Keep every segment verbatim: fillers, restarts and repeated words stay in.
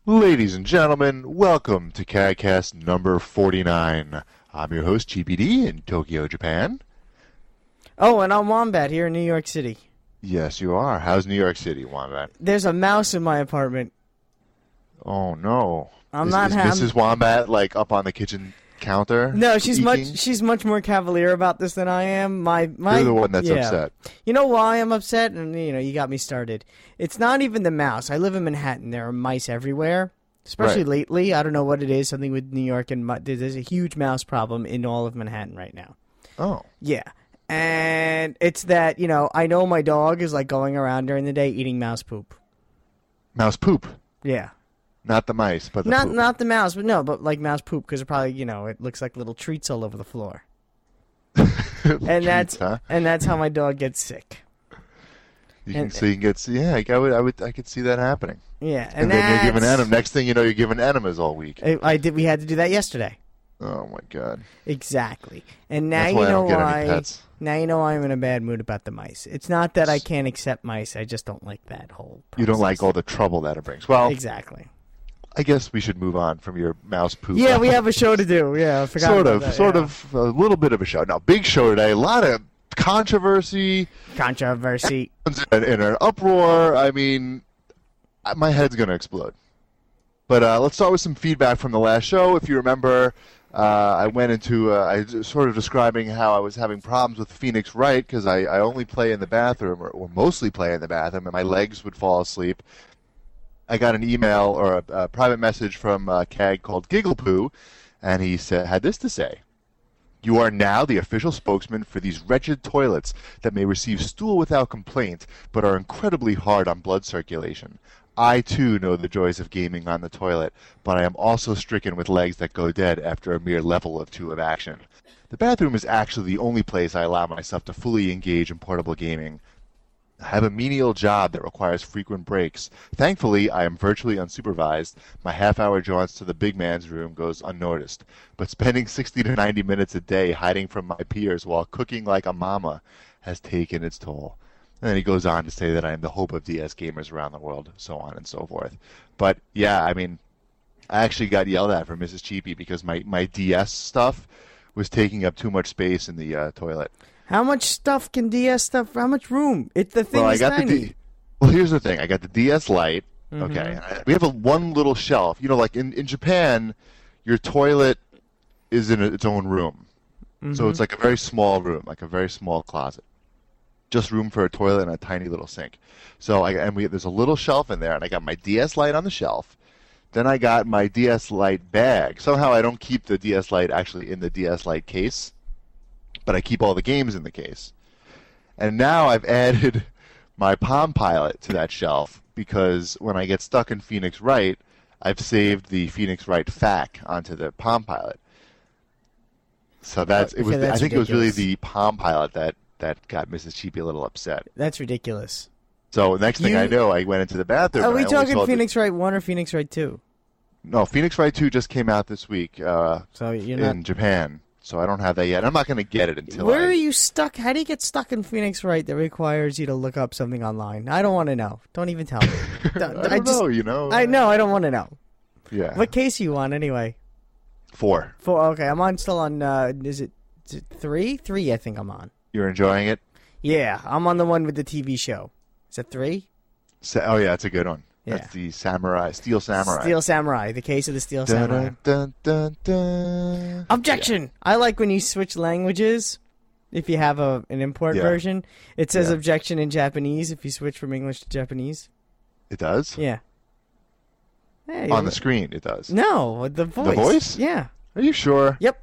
Ladies and gentlemen, welcome to CADcast number forty-nine. I'm your host, G P D, in Tokyo, Japan. Oh, and I'm Wombat here in New York City. Yes, you are. How's New York City, Wombat? There's a mouse in my apartment. Oh, no. I'm is, not is ha- Missus Wombat, like, up on the kitchen counter? No, she's eating? much she's much more cavalier about this than I am. My my You're the one that's yeah. upset. You know why I'm upset? And you know, you got me started. It's not even the mouse. I live in Manhattan. There are mice everywhere, especially Right. lately. I don't know what it is. Something with New York and mi- there's a huge mouse problem in all of Manhattan right now. Oh. Yeah. And it's that, you know, I know my dog is like going around during the day eating mouse poop. Mouse poop. Yeah. Not the mice, but the Not poop. not the mouse, but no, but like mouse poop because it probably, you know, it looks like little treats all over the floor. and that's huh? and that's how my dog gets sick. You can and- see, you can get, yeah, I would, I would, I could see that happening. Yeah, and, And, then you're giving that's- enema. Next thing you know, you're giving enemas all week. I, I did. We had to do that yesterday. Oh my God. Exactly. And now That's you why I know don't get any why. pets. Now you know why I'm in a bad mood about the mice. It's not that I can't accept mice. I just don't like that whole process. You don't like all the trouble that it brings. Well, Exactly. I guess we should move on from your mouse poop. Yeah, we have a show to do. Yeah, I forgot sort about of, that, sort yeah. of, a little bit of a show. Now, big show today. A lot of controversy, Controversy. in, in an uproar. I mean, I- my head's gonna explode. But uh, let's start with some feedback from the last show. If you remember, uh, I went into uh, I was sort of describing how I was having problems with Phoenix Wright because I, I only play in the bathroom or, or mostly play in the bathroom, and my legs would fall asleep. I got an email or a, a private message from a C A G called Gigglepoo, and he said had this to say. You are now the official spokesman for these wretched toilets that may receive stool without complaint, but are incredibly hard on blood circulation. I, too, know the joys of gaming on the toilet, but I am also stricken with legs that go dead after a mere level or two of action. The bathroom is actually the only place I allow myself to fully engage in portable gaming. I have a menial job that requires frequent breaks. Thankfully, I am virtually unsupervised. My half-hour jaunts to the big man's room goes unnoticed. But spending sixty to ninety minutes a day hiding from my peers while cooking like a mama has taken its toll. And then he goes on to say that I am the hope of D S gamers around the world, so on and so forth. But, yeah, I mean, I actually got yelled at from Missus Cheapy because my, my D S stuff was taking up too much space in the uh, toilet. How much stuff can D S stuff? How much room? It the thing well, is I got tiny. the D- well, here's the thing. I got the D S Lite. Mm-hmm. Okay, and I- we have a one little shelf. You know, like in, in Japan, your toilet is in a, its own room, Mm-hmm. so it's like a very small room, like a very small closet, just room for a toilet and a tiny little sink. So I and we there's a little shelf in there, and I got my D S Lite on the shelf. Then I got my D S Lite bag. Somehow I don't keep the D S Lite actually in the D S Lite case, but I keep all the games in the case. And now I've added my Palm Pilot to that shelf because when I get stuck in Phoenix Wright, I've saved the Phoenix Wright F A Q onto the Palm Pilot. So that's it was. Okay, that's I think it was really ridiculous. the Palm Pilot that that got Missus Cheapy a little upset. That's ridiculous. So next thing You- I know, I went into the bathroom. Are and we I only talking saw the- Phoenix Wright one or Phoenix Wright two? No, Phoenix Wright two just came out this week uh, So you're in not. Japan. So I don't have that yet. I'm not going to get it until Where I, are you stuck? How do you get stuck in Phoenix Wright that requires you to look up something online? I don't want to know. Don't even tell me. Don't- I don't just- know, you know. I know. I don't want to know. Yeah. What case are you on anyway? Four. Four. Okay, I'm on still on. Uh, is it, is it three? Three, I think I'm on. You're enjoying it? Yeah, I'm on the one with the T V show. Is it three? Sa- oh, yeah, it's a good one. Yeah. That's the Samurai, Steel Samurai. Steel Samurai. The case of the Steel Dun, Samurai. dun, dun, dun. Objection! I like when you switch languages. If you have a an import Yeah. version, it says Yeah. objection in Japanese. If you switch from English to Japanese, It does? yeah. Hey, On the screen, it does. No, the voice. voice? Yeah. Are you sure? Yep.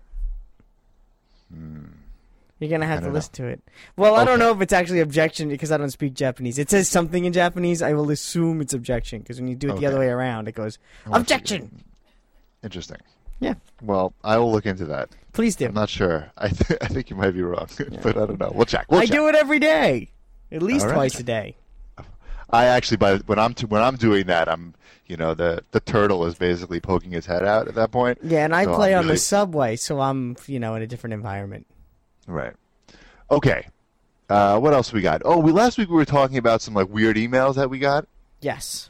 Hmm. You're gonna have to don't listen to it. Well, I don't Okay. know if it's actually objection because I don't speak Japanese. It says something in Japanese. I will assume it's objection because when you do it the other Okay. way around, it goes I want you- objection. Interesting. Yeah. Well, I will look into that. Please do. I'm not sure. I, th- I think you might be wrong, but I don't know. We'll check. We'll I check. do it every day, at least All right. twice a day. I actually, by when I'm t- when I'm doing that, I'm you know the the turtle is basically poking his head out at that point. Yeah, and I So play I'm on really- the subway, so I'm you know in a different environment. Right. Okay. Uh, what else we got? Oh, we last week we were talking about some like weird emails that we got, Yes.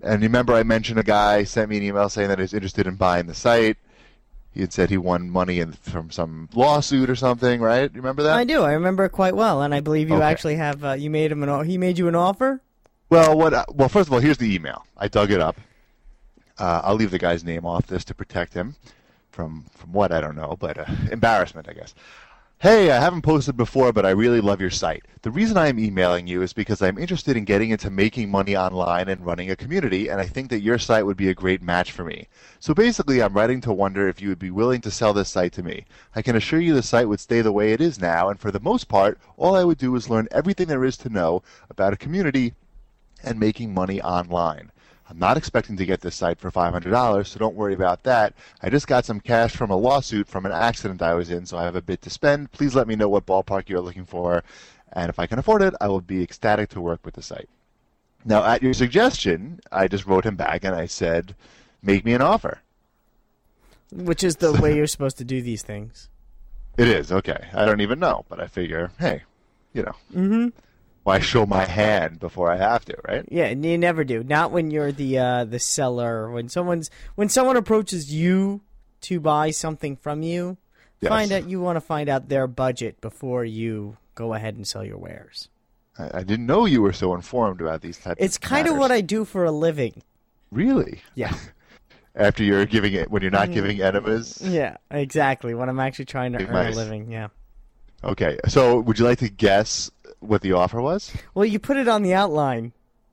And remember, I mentioned a guy sent me an email saying that he's interested in buying the site. He had said he won money in, from some lawsuit or something, right? You remember that? I do. I remember it quite well, and I believe you Okay. actually have. Uh, you made him an. He made you an offer. Well, what? Well, first of all, here's the email. I dug it up. Uh, I'll leave the guy's name off this to protect him from from what I don't know, but uh, embarrassment, I guess. Hey, I haven't posted before, but I really love your site. The reason I am emailing you is because I'm interested in getting into making money online and running a community, and I think that your site would be a great match for me. So basically, I'm writing to wonder if you would be willing to sell this site to me. I can assure you the site would stay the way it is now, and for the most part, all I would do is learn everything there is to know about a community and making money online. I'm not expecting to get this site for five hundred dollars, so don't worry about that. I just got some cash from a lawsuit from an accident I was in, so I have a bit to spend. Please let me know what ballpark you're looking for, and if I can afford it, I will be ecstatic to work with the site. Now, at your suggestion, I just wrote him back and I said, make me an offer. Which is the way you're supposed to do these things. It is, okay. I don't even know, but I figure, hey, you know. Mm-hmm. Why show my hand before I have to, right? Yeah, and you never do. Not when you're the uh, the seller. When someone's when someone approaches you to buy something from you, Yes. find out you want to find out their budget before you go ahead and sell your wares. I, I didn't know you were so informed about these types It's of kind of matters. what I do for a living. Really? Yeah. After you're giving it, when you're not giving enemas? Yeah, exactly. When I'm actually trying to Big earn mice. a living, yeah. Okay, so would you like to guess what the offer was? Well, you put it on the outline.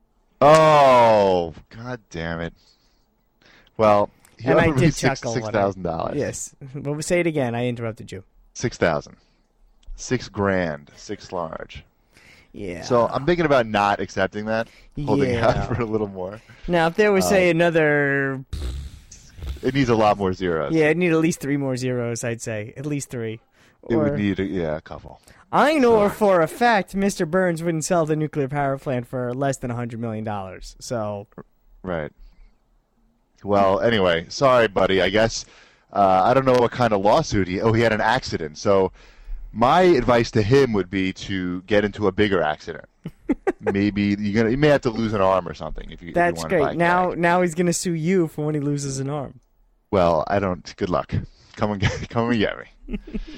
Oh, god damn it. Well, he And I offered me did six chuckle when I- six thousand dollars. Yes. But we say it again. I interrupted you. Six thousand. Six grand. Six large. Yeah. So I'm thinking about not accepting that, holding Yeah. out for a little more. Now, if there was, say, Uh, another... It needs a lot more zeros. Yeah, it'd need at least three more zeros, I'd say. At least three. It Or- would need, a, yeah, a couple. I know for a fact Mister Burns wouldn't sell the nuclear power plant for less than one hundred million dollars. So, Right. Well, anyway, sorry, buddy. I guess uh, I don't know what kind of lawsuit he. Oh, he had an accident. So, my advice to him would be to get into a bigger accident. Maybe you're gonna. You may have to lose an arm or something if you. that's if you want to buy great. Now back. now he's going to sue you for when he loses an arm. Well, I don't. Good luck. Come and get. Come and get me.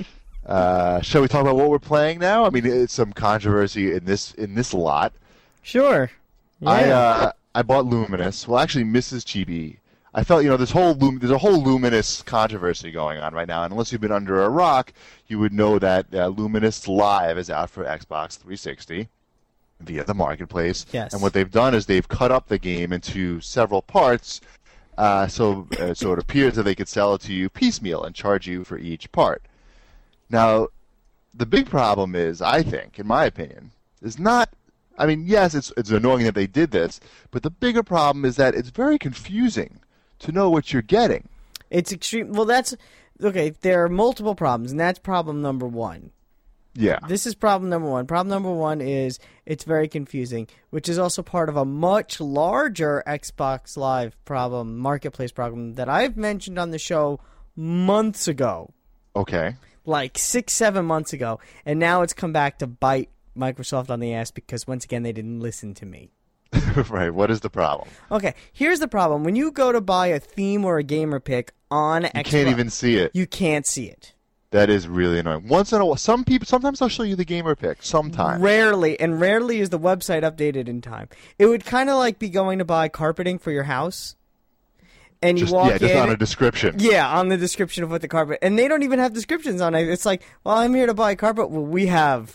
Uh, shall we talk about what we're playing now? I mean, it's some controversy in this in this lot. Sure. Yeah. I uh, I bought Luminous. Well, actually, Missus Chibi. I felt, you know, this whole Lum- there's a whole Luminous controversy going on right now, and unless you've been under a rock, you would know that uh, Luminous Live is out for Xbox three sixty via the marketplace. Yes. And what they've done is they've cut up the game into several parts, uh, so uh, so it appears that they could sell it to you piecemeal and charge you for each part. Now, the big problem is, I think, in my opinion, is not. I mean, yes, it's it's annoying that they did this, but the bigger problem is that it's very confusing to know what you're getting. It's extreme. Well, that's okay. There are multiple problems, and that's problem number one. Yeah. This is problem number one. Problem number one is it's very confusing, which is also part of a much larger Xbox Live problem, marketplace problem that I've mentioned on the show months ago, Okay. like six, seven months ago, and now it's come back to bite Microsoft on the ass because once again they didn't listen to me. Right. What is the problem? Okay, here's the problem. When you go to buy a theme or a gamer pick on You Xbox, can't even see it. you can't see it. That is really annoying. Once in a while, some people, sometimes I'll show you the gamer pick. Sometimes. Rarely, and rarely is the website updated in time. It would kind of like be going to buy carpeting for your house, and you Just, walk yeah, just in. on a description. Yeah, on the description of what the carpet, and they don't even have descriptions on it. It's like, well, I'm here to buy carpet. Well, we have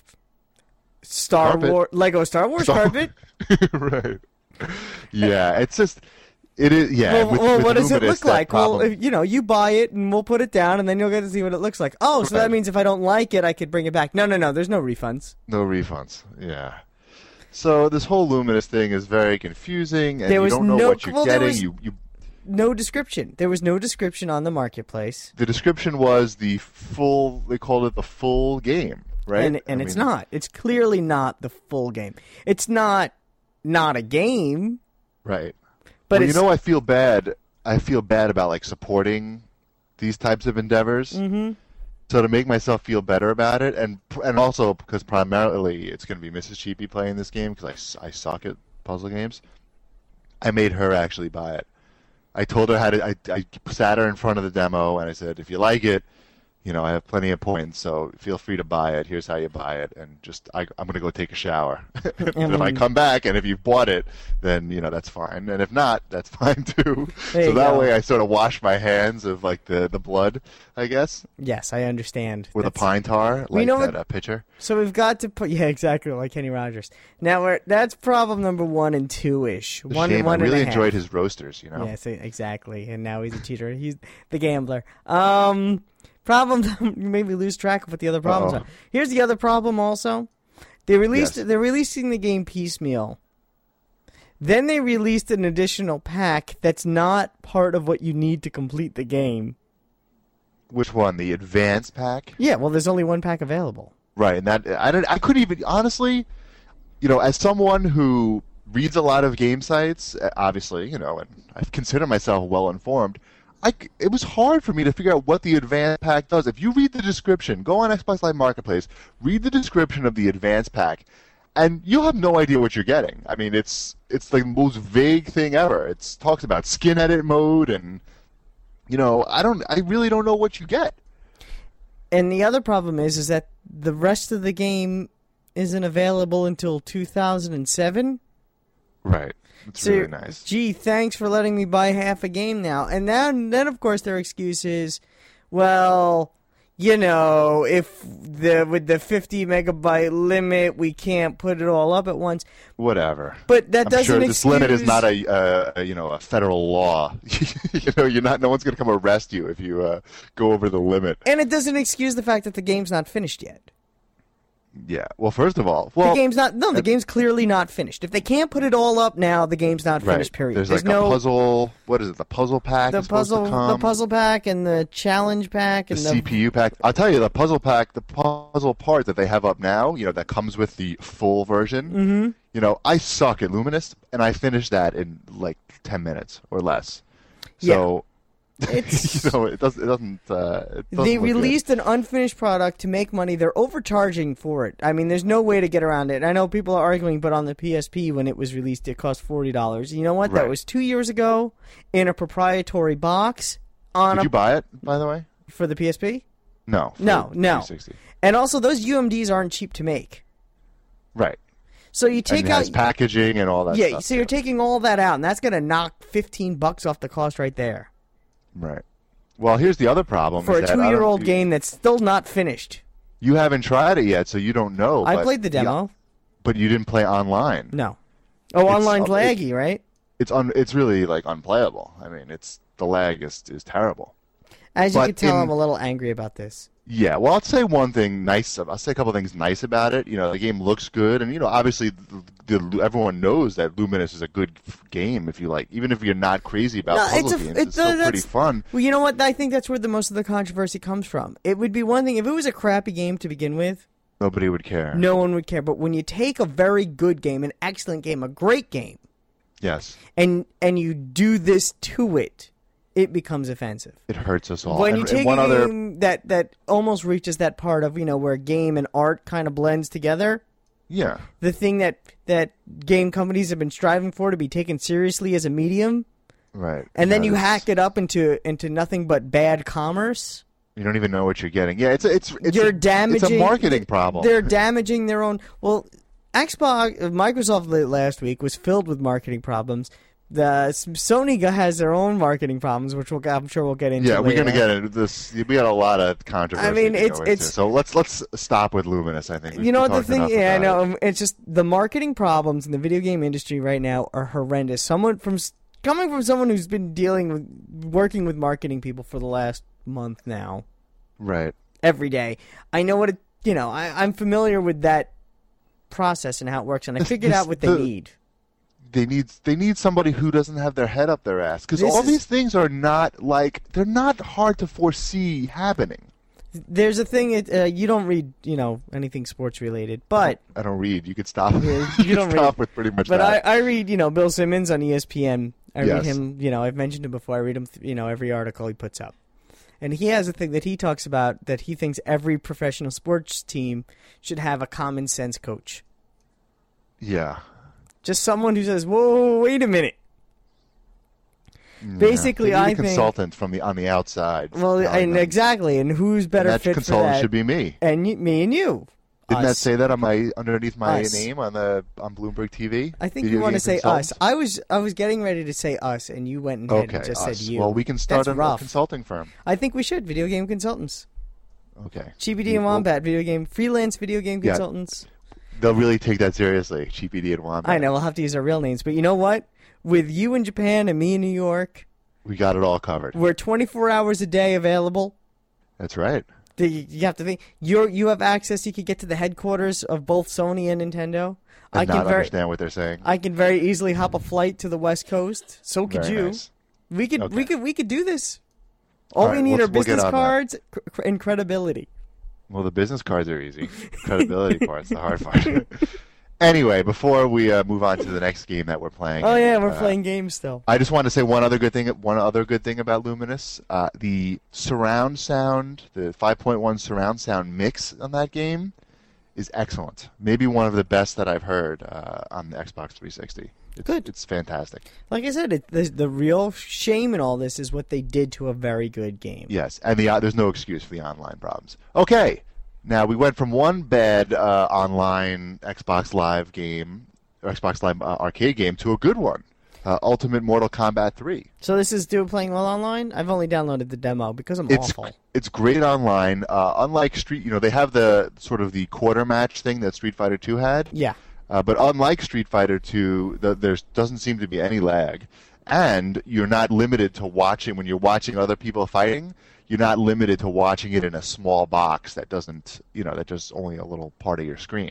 Star Carpet. Wars, Lego Star Wars Star- carpet. Right. Yeah, it's just, it is, yeah. Well, with- well with what does it Luminous, look that like? Well, problem- if, you know, you buy it and we'll put it down, and then you'll get to see what it looks like. Oh, so that Right. means if I don't like it, I could bring it back. No, no, no. There's no refunds. No refunds. Yeah. So this whole Luminous thing is very confusing, and There you was don't know no- what you're well, there getting. was- You, you, No description. There was no description on the marketplace, the description was the full. They called it the full game, right? and and I it's mean, not. It's clearly not the full game. It's not not a game, right. but well, it's you know, I feel bad. I feel bad about like supporting these types of endeavors. Mhm. So to make myself feel better about it, and and also because primarily it's going to be Missus Cheapy playing this game because I, s- I suck at puzzle games. I made her actually buy it. I told her how to. I, I sat her in front of the demo, and I said, if you like it, you know, I have plenty of points, so feel free to buy it. Here's how you buy it, and just I, I'm gonna go take a shower. And I mean, if I come back, and if you've bought it, then you know that's fine, and if not, that's fine too. There So you that go. way, I sort of wash my hands of like the, the blood, I guess, Yes, I understand. with a That's- pine tar, We like know that what- uh, pitcher. So we've got to put yeah, exactly like Kenny Rogers. Now we're that's problem number one and two ish. It's a One shame. and one I really and a half. enjoyed his roasters. You know. Yes, e- exactly. And now he's a cheater. He's the gambler. Um, problem. You made me lose track of what the other problems Uh-oh. are. Here's the other problem. Also, they released. Yes. They're releasing the game piecemeal. Then they released an additional pack that's not part of what you need to complete the game. Which one? The advanced pack? Yeah, well, there's only one pack available. Right, and that I don't. I couldn't even honestly, you know, as someone who reads a lot of game sites, uh, obviously, you know, and I consider myself well informed. I c- it was hard for me to figure out what the advanced pack does. If you read the description, go on Xbox Live Marketplace, read the description of the advanced pack, and you'll have no idea what you're getting. I mean, it's it's the most vague thing ever. It talks about skin edit mode, and you know, I don't. I really don't know what you get. And the other problem is, is that the rest of the game isn't available until two thousand seven. Right. It's So, really nice. gee, thanks for letting me buy half a game now. And then, then of course, their excuse is, well, you know, if the with the fifty megabyte limit, we can't put it all up at once. Whatever. But that I'm doesn't sure this excuse... limit is not a, uh, a you know a federal law. You know, you're not. No one's going to come arrest you if you uh, go over the limit. And it doesn't excuse the fact that the game's not finished yet. Yeah. Well, first of all, well, the game's not. No, the game's clearly not finished. If they can't put it all up now, the game's not right. finished. Period. There's like no a puzzle. What is it? The puzzle pack. the is supposed puzzle, to come. the puzzle pack, and the challenge pack, The and C P U pack. I'll tell you, the puzzle pack, the puzzle part that they have up now, you know, that comes with the full version. Mm-hmm. You know, I suck at Luminous, and I finished that in like ten minutes or less. So, It's- you know, it doesn't. It doesn't. Uh, it doesn't They look good. released an unfinished product to make money. They're overcharging for it. I mean, there's no way to get around it. I know people are arguing, but on the P S P when it was released, it cost forty dollars. You know what? That Right. was two years ago in a proprietary box on Did a, you buy it, by the way? for the P S P. No. for No, the no. three sixty. And also, those U M Ds aren't cheap to make. Right. So you And take it has out packaging and all that yeah. stuff. So you're too. taking all that out, and that's going to knock fifteen bucks off the cost right there Right. Well, here's the other problem. for is a that I don't- two-year-old you- game that's still not finished. You haven't tried it yet, so you don't know. I but played the demo. but you didn't play online. No. Oh, It's- online's it- laggy, right? It's un, It's really like unplayable. I mean, it's the lag is is terrible. As you But can tell, in- I'm a little angry about this. Yeah, well, I'll say one thing nice. I'll say a couple things nice about it. You know, the game looks good, and you know, obviously, the, the, everyone knows that Luminous is a good f- game. If you like, even if you're not crazy about No, puzzle it's a- games, it's it's, still a- pretty that's- fun. Well, you know what? I think that's where the most of the controversy comes from. It would be one thing if it was a crappy game to begin with. Nobody would care. No one would care. But when you take a very good game, an excellent game, a great game, Yes, and and you do this to it, it becomes offensive. it hurts us all. When and, you and take one a other, game that, that almost reaches that part of, you know, where game and art kind of blends together, yeah, the thing that, that game companies have been striving for to be taken seriously as a medium, right. and then Yeah, you it's- hack it up into into nothing but bad commerce. You don't even know what you're getting. Yeah, it's a, it's it's You're a, damaging. It's a marketing problem. They're damaging their own. Well, Xbox, Microsoft last week was filled with marketing problems. The Sony has their own marketing problems, which we'll, I'm sure we'll get into. Yeah, we're later. gonna get into this. We got a lot of controversy. I mean, to it's- go into. it's- so let's let's stop with Luminous. I think We've You know what the talked thing? enough Yeah, I about it. know. It's just the marketing problems in the video game industry right now are horrendous. Someone from coming from someone who's been dealing with working with marketing people for the last month now, Right. every day. I know what it. You know, I, I'm familiar with that process and how it works, and I figured This- out what they the- need. They need they need somebody who doesn't have their head up their ass because This all is- these things are not like they're not hard to foresee happening. There's a thing. It, uh, you don't read, you know, anything sports related, but I don't read. You could stop. Yeah, you you don't could stop read. with pretty much but I, that. I read, you know, Bill Simmons on E S P N. I read Yes. him. You know, I've mentioned him before. I read him. You know, every article he puts up. And he has a thing that he talks about that he thinks every professional sports team should have a common sense coach. yeah. Just someone who says, whoa, wait a minute. Basically, yeah. They need I a think consultant from the on the outside. Well, and them. exactly, and who's better And that fit for consultant that? should be me. And y- me and you. Didn't Us. that say that on my underneath my Us. name on the on Bloomberg T V? I think Video you want to game say consultant? us. I was I was getting ready to say us, and you went ahead Okay, and just us. said you. Well, we can start That's a rough. consulting firm. I think we should. Video game consultants. Okay. Cheapy and Well, Wombat, video game freelance video game Yeah. consultants. They'll really take that seriously. Cheapy D and Wombat. I know we'll have to use our real names, but you know what? With you in Japan and me in New York, We got it all covered. we're twenty-four hours a day available. That's right. The- You have to think. You you have access. You could get to the headquarters of both Sony and Nintendo. And I not can very understand what they're saying. I can very easily hop a flight to the West Coast. So could Very you. nice. We could Okay. we could we could do this. All, All we right, need we'll- are we'll get business on that. cards cr- and credibility. Well, the business cards are easy. Credibility part's the hard part. Anyway, before we uh, move on to the next game that we're playing. Oh yeah, we're uh, playing games still. I just want to say one other good thing. One other good thing about Luminous, uh, the surround sound, the five point one surround sound mix on that game, is excellent. Maybe one of the best that I've heard uh, on the Xbox three sixty. It's, Good. It's fantastic. Like I said, it, the, the real shame in all this is what they did to a very good game. Yes, and the uh, there's no excuse for the online problems. Okay, now we went from one bad uh, online Xbox Live game, or Xbox Live uh, arcade game, to a good one, uh, Ultimate Mortal Kombat three. So this is doing playing well online. I've only downloaded the demo because I'm It's awful. it's great online. Uh, unlike Street, you know, they have the sort of the quarter match thing that Street Fighter two had. Yeah. Uh, but unlike Street Fighter two, the, there doesn't seem to be any lag, and you're not limited to watching when you're watching other people fighting. You're not limited to watching it in a small box that doesn't, you know, that just only a little part of your screen.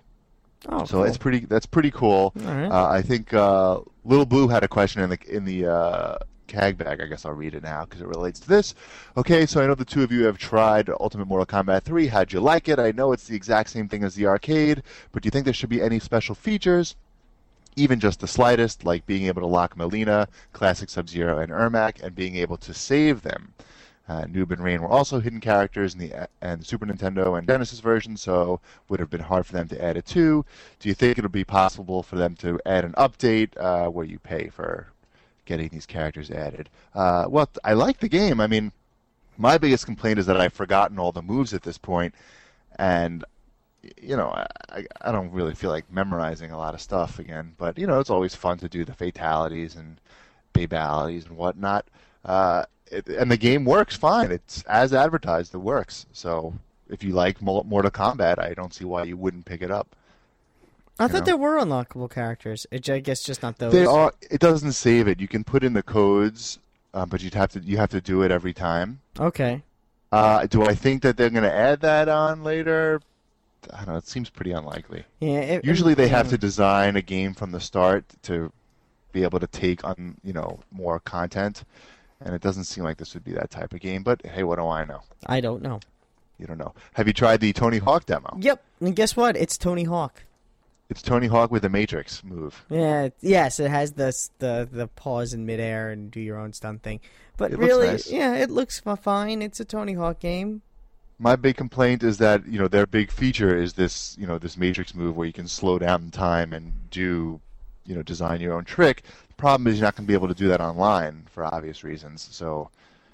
Oh, So cool. it's pretty. That's pretty cool. All right. Uh, I think uh, Little Blue had a question in the in the uh, CAG bag. I guess I'll read it now because it relates to this. Okay, so I know the two of you have tried Ultimate Mortal Kombat three. How'd you like it? I know it's the exact same thing as the arcade, but do you think there should be any special features, even just the slightest, like being able to lock Melina, Classic Sub-Zero, and Ermac, and being able to save them? Uh, Noob and Rain were also hidden characters in the and Super Nintendo and Genesis version, so would have been hard for them to add it to. Do you think it'll be possible for them to add an update uh, where you pay for getting these characters added? Uh, well, I like the game. I mean, my biggest complaint is that I've forgotten all the moves at this point, and you know, I, I don't really feel like memorizing a lot of stuff again. But you know, it's always fun to do the fatalities and babalities and whatnot. Uh, It, and the game works fine. It's as advertised. It works. So if you like Mortal Kombat, I don't see why you wouldn't pick it up. I you thought know? there were unlockable characters. It, I guess just not those. They are. It doesn't save it. You can put in the codes, um, but you'd have to you have to do it every time. Okay. Uh, do I think that they're going to add that on later? I don't know. It seems pretty unlikely. Yeah. It, Usually they have yeah. to design a game from the start to be able to take on you know more content. And it doesn't seem like this would be that type of game, but hey, what do I know? I don't know. You don't know. Have you tried the Tony Hawk demo? Yep. And guess what? It's Tony Hawk. It's Tony Hawk with the Matrix move. Yeah. it- Yes, it has the s- the the pause in midair and do your own stunt thing. But It looks really, nice. yeah, it looks f- fine. It's a Tony Hawk game. My big complaint is that you know their big feature is this you know this Matrix move where you can slow down time and do you know design your own trick. The problem is you're not going to be able to do that online for obvious reasons. So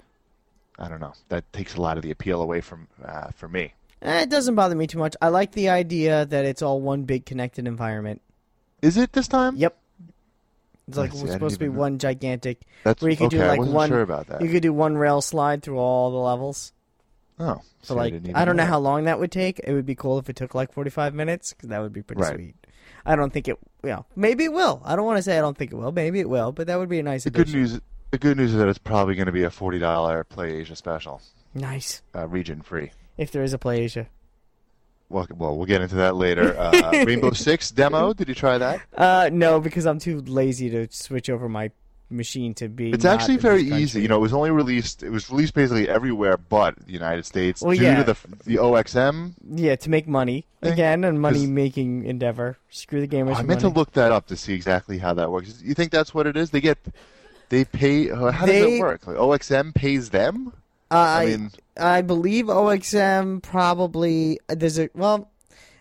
I don't know. That takes a lot of the appeal away from uh, for me. Eh, it doesn't bother me too much. I like the idea that it's all one big connected environment. Is it this time? Yep. It's like I see, it's I didn't supposed to be even know. one gigantic. That's Where you could do, okay. like, I wasn't one- sure about that. You could do one rail slide through all the levels. Oh, So see, like, didn't even I don't know that. how long that would take. It would be cool if it took like forty-five minutes, because that would be pretty Right. sweet. I don't think it. You know, maybe it will. I don't want to say I don't think it will. Maybe it will, but that would be a nice The good addition. news, the good news is that it's probably going to be a forty dollar Play Asia special, Nice. uh, region free. If there is a Play Asia. Well, well, we'll get into that later. Uh, Rainbow Six demo. Did you try that? Uh, no, because I'm too lazy to switch over my machine to be. It's not actually in very this country. easy. You know, it was only released. It was released basically everywhere but the United States Well, due yeah. to the the O X M. Yeah, to make money Eh, again, and 'cause- money making endeavor. Screw the gamers. Oh, I for meant money. to look that up to see exactly how that works. You think that's what it is? They get, they pay. Uh, how does They- it work? Like O X M pays them. Uh, I I mean, I believe O X M probably there's a well.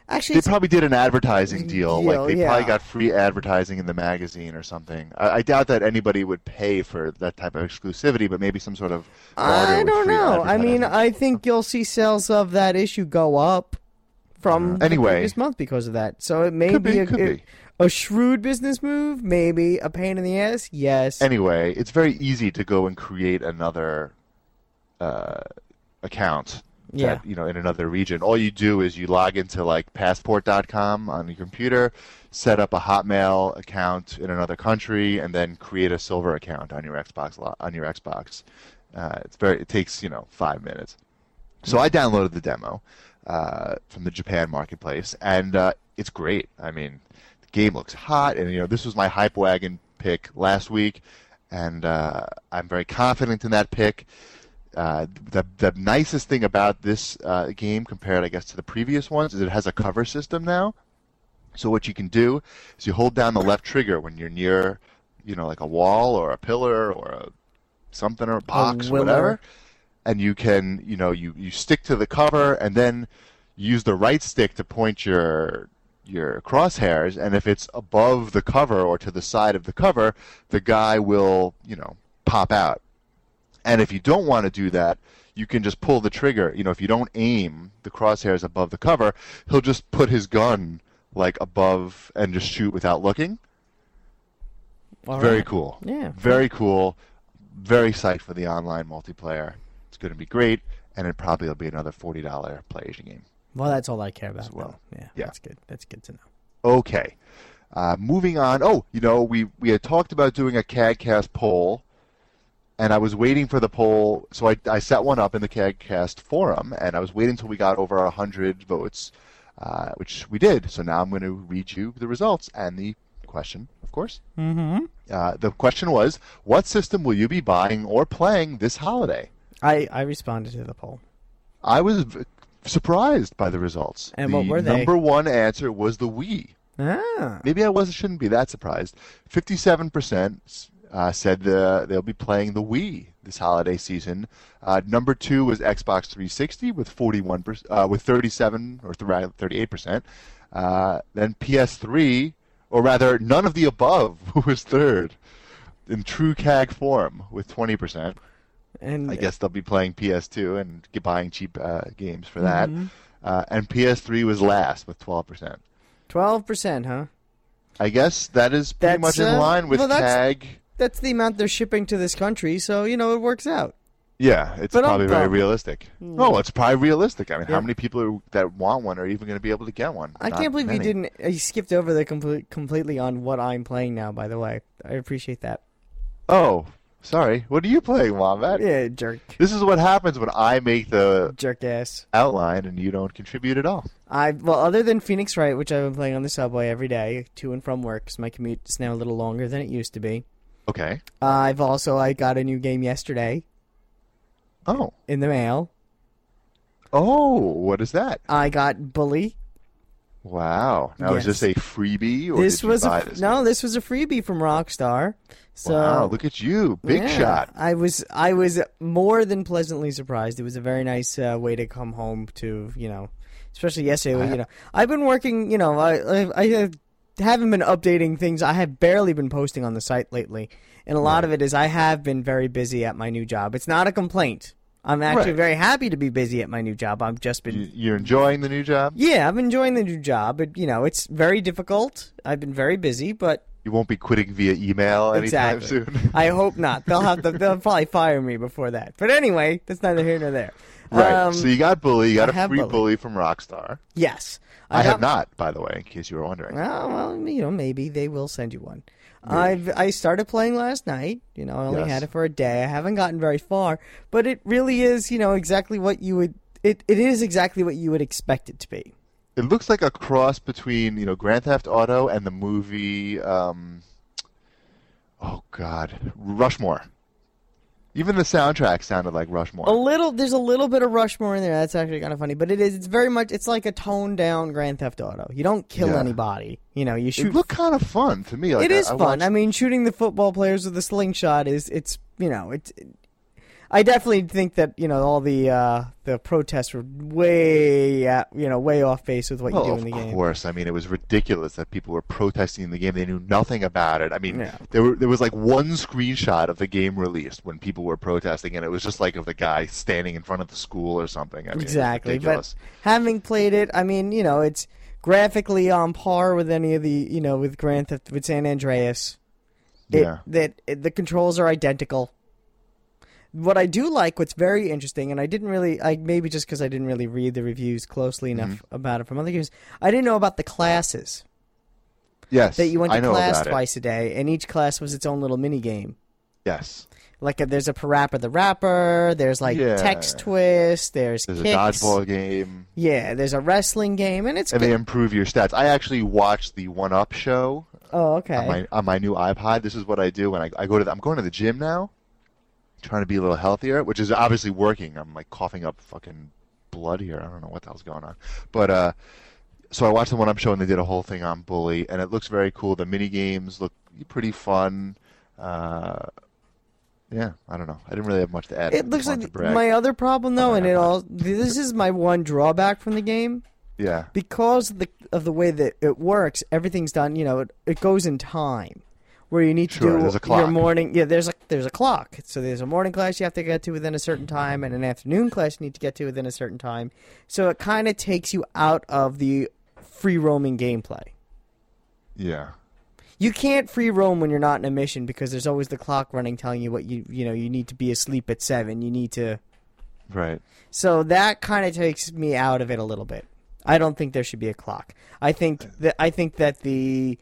Actually, They it's, probably did an advertising deal. Deal, like they yeah. probably got free advertising in the magazine or something. I, I doubt that anybody would pay for that type of exclusivity, but maybe some sort of barter I with don't free know. I mean, advertising. I think you'll see sales of that issue go up from the Anyway. previous month because of that. So it may Could be, be, a, could a, be. a shrewd business move, maybe a pain in the ass. Yes. Anyway, it's very easy to go and create another uh, account. Yeah. That, you know, in another region. All you do is you log into like passport dot com on your computer, set up a Hotmail account in another country, and then create a silver account on your Xbox lo- on your Xbox. Uh, it's very. It takes you know five minutes. So I downloaded the demo uh, from the Japan marketplace, and uh, it's great. I mean, the game looks hot, and you know this was my hype wagon pick last week, and uh, I'm very confident in that pick. Uh, the the nicest thing about this uh, game compared, I guess, to the previous ones is it has a cover system now. So what you can do is you hold down the left trigger when you're near, you know, like a wall or a pillar or a something or a box or willer. whatever, and you can, you know, you, you stick to the cover and then use the right stick to point your your crosshairs, and if it's above the cover or to the side of the cover, the guy will, you know, pop out. And if you don't want to do that, you can just pull the trigger. You know, if you don't aim the crosshairs above the cover, he'll just put his gun like above and just shoot without looking. All Very right. cool. Yeah. Very cool. Very psyched for the online multiplayer. It's going to be great, and it probably will be another forty dollars play-Asian game. Well, that's all I care about. As well. though. Yeah, Yeah. That's good. That's good to know. Okay. Uh, moving on. Oh, you know, we, we had talked about doing a CADcast poll, and I was waiting for the poll. So I, I set one up in the CADcast forum, and I was waiting until we got over one hundred votes, uh, which we did. So now I'm going to read you the results and the question, of course. Mm-hmm. Uh, the question was, what system will you be buying or playing this holiday? I, I responded to the poll. I was v- surprised by the results. And the what were they? number one answer was the Wii. Ah. Maybe I wasn't shouldn't be that surprised. fifty-seven percent uh, said the, they'll be playing the Wii this holiday season. Uh, number two was Xbox three sixty with forty-one percent, uh, with thirty-seven or thirty-eight percent. Uh, then P S three, or rather, none of the above was third in true C A G form with twenty percent. And I guess they'll be playing P S two and get buying cheap uh, games for that. Mm-hmm. Uh, and P S three was last with twelve percent. twelve percent, huh? I guess that is pretty That's, much in uh, line with well, that's- C A G. That's the amount they're shipping to this country, so, you know, it works out. Yeah, it's But I'm probably very bummed. realistic. Mm. Oh, it's probably realistic. I mean, Yeah. how many people are, that want one are even going to be able to get one? I Not can't believe many. you didn't. You skipped over the complete, completely on what I'm playing now, by the way. I appreciate that. Oh, sorry. What are you playing, Wombat? Yeah, jerk. This is what happens when I make the Jerk ass. outline and you don't contribute at all. I Well, other than Phoenix Wright, which I've been playing on the subway every day, to and from work, because my commute is now a little longer than it used to be. Okay. Uh, I've also, I got a new game yesterday Oh. in the mail. Oh, what is that? I got Bully. Wow. Now, is Yes. this a freebie or This did you was buy a this? no. This was a freebie from Rockstar. So Wow, look at you. Big yeah, shot. I was I was more than pleasantly surprised. It was a very nice uh, way to come home to, you know, especially yesterday. I- You know, I've been working. You know, I I, I have- haven't been updating things. I have barely been posting on the site lately, and a lot Right. of it is I have been very busy at my new job. It's not a complaint. I'm actually Right. very happy to be busy at my new job. I've just been You- You're enjoying the new job? yeah, I'm enjoying the new job. But you know, it's very difficult. I've been very busy, but You won't be quitting via email anytime Exactly. soon? I hope not. They'll have to. They'll probably fire me before that. But anyway, that's neither here nor there. Right. Um, so you got Bully. You got I a have free Bully. Bully from Rockstar. yes, I, got- have not, by the way, in case you were wondering. Well, well, you know, maybe they will send you one. I've I started playing last night. You know, I only Yes. had it for a day. I haven't gotten very far, but it really is, you know, exactly what you would. It it is exactly what you would expect it to be. It looks like a cross between, you know, Grand Theft Auto and the movie, um, oh, God, Rushmore. Even the soundtrack sounded like Rushmore. A little, there's a little bit of Rushmore in there. That's actually kind of funny, but it is. It's very much. It's like a toned down Grand Theft Auto. You don't kill Yeah. anybody. You know, you shoot. It looked kind of fun to me. Like It is I, I fun. watched- I mean, shooting the football players with a slingshot is. It's you know it's. I definitely think that you know all the uh, the protests were way uh, you know way off base with what well, you do in the game. Of course, I mean it was ridiculous that people were protesting the game. They knew nothing about it. I mean, Yeah. there were there was like one screenshot of the game released when people were protesting, and it was just like of the guy standing in front of the school or something. I mean, Exactly, it was ridiculous. but having played it, I mean, you know, it's graphically on par with any of the, you know, with Grand Theft, with San Andreas. It, Yeah. That it, the controls are identical. What I do like, what's very interesting, and I didn't really, I maybe just because I didn't really read the reviews closely enough Mm-hmm. about it from other games, I didn't know about the classes. Yes, That you went to I know class about it. twice a day, and each class was its own little mini game. Yes. Like a, there's a Parappa the Rapper, there's like Yeah. Text Twist, there's There's kicks. a dodgeball game, Yeah, there's a wrestling game, and it's and good. they improve your stats. I actually watched the One Up show Oh, okay. on my on my new iPod. This is what I do when I, I go to the, I'm going to the gym now, trying to be a little healthier, which is obviously working. I'm like coughing up fucking blood here. I don't know what the hell's going on, but uh, so I watched the One Up show and they did a whole thing on Bully, and it looks very cool. The mini games look pretty fun. Uh, yeah, I don't know. I didn't really have much to add. I It just looks wanted like to brag. my other problem though, Oh, and yeah. it all. This is my one drawback from the game yeah. because of the of the way that it works. Everything's done. You know, it, it goes in time, where you need to Sure, do there's a your clock. morning. Yeah, there's a there's a clock. So there's a morning class you have to get to within a certain time, and an afternoon class you need to get to within a certain time. So it kind of takes you out of the free roaming gameplay. Yeah. You can't free roam when you're not in a mission because there's always the clock running telling you what you you know you need to be asleep at seven. You need to. Right. So that kind of takes me out of it a little bit. I don't think there should be a clock. I think that I think that the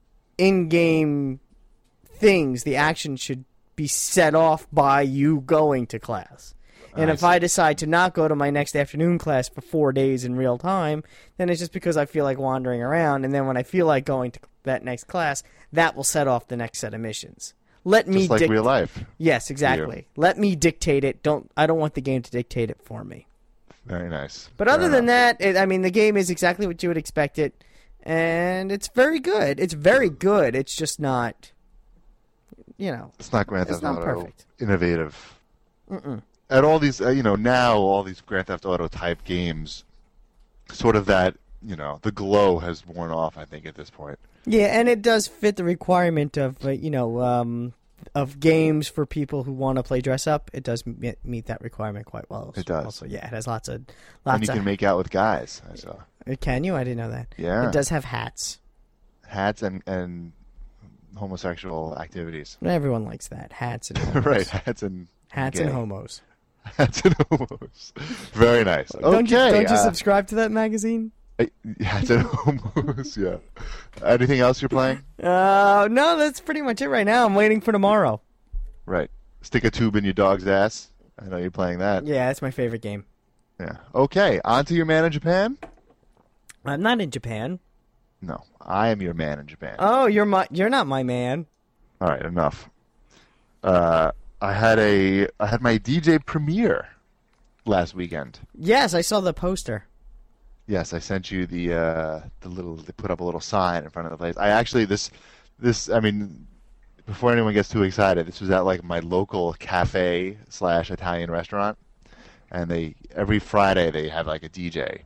in-game things, the action should be set off by you going to class. And I if see. I decide to not go to my next afternoon class for four days in real time, then it's just because I feel like wandering around. And then when I feel like going to that next class, that will set off the next set of missions. Let me Just like dic- real life. Yes, exactly. Let me dictate it. Don't I don't want the game to dictate it for me. Very nice. But other than that, it, I mean, the game is exactly what you would expect it, and it's very good. It's very good. It's just not, you know, It's not Grand it's Theft not Auto perfect. innovative. Mm-mm. And all these, uh, you know, now all these Grand Theft Auto type games, sort of that, you know, the glow has worn off, I think, at this point. Yeah, and it does fit the requirement of, uh, you know, um, of games for people who want to play dress up. It does meet, meet that requirement quite well. It does. Also, yeah, it has lots of, And lots you of. can make out with guys, I saw. Uh, Can you? I didn't know that. Yeah. It does have hats. Hats and, and homosexual activities. Everyone likes that. Hats and homos. Right, hats and Hats gay. and homos. Hats and homos. Very nice. Okay. Don't you, don't you uh, subscribe to that magazine? I- hats and homos, yeah. Anything else you're playing? Uh, no, that's pretty much it right now. I'm waiting for tomorrow. Right. Stick a tube in your dog's ass. I know you're playing that. Yeah, that's my favorite game. Yeah. Okay, on to your man in Japan? I'm not in Japan. No, I am your man in Japan. Oh, you're my you're not my man. All right, enough. Uh, I had a I had my D J premiere last weekend. Yes, I saw the poster. Yes, I sent you the uh, the little. They put up a little sign in front of the place. I actually this this I mean, before anyone gets too excited, this was at like my local cafe slash Italian restaurant, and they every Friday they have like a D J,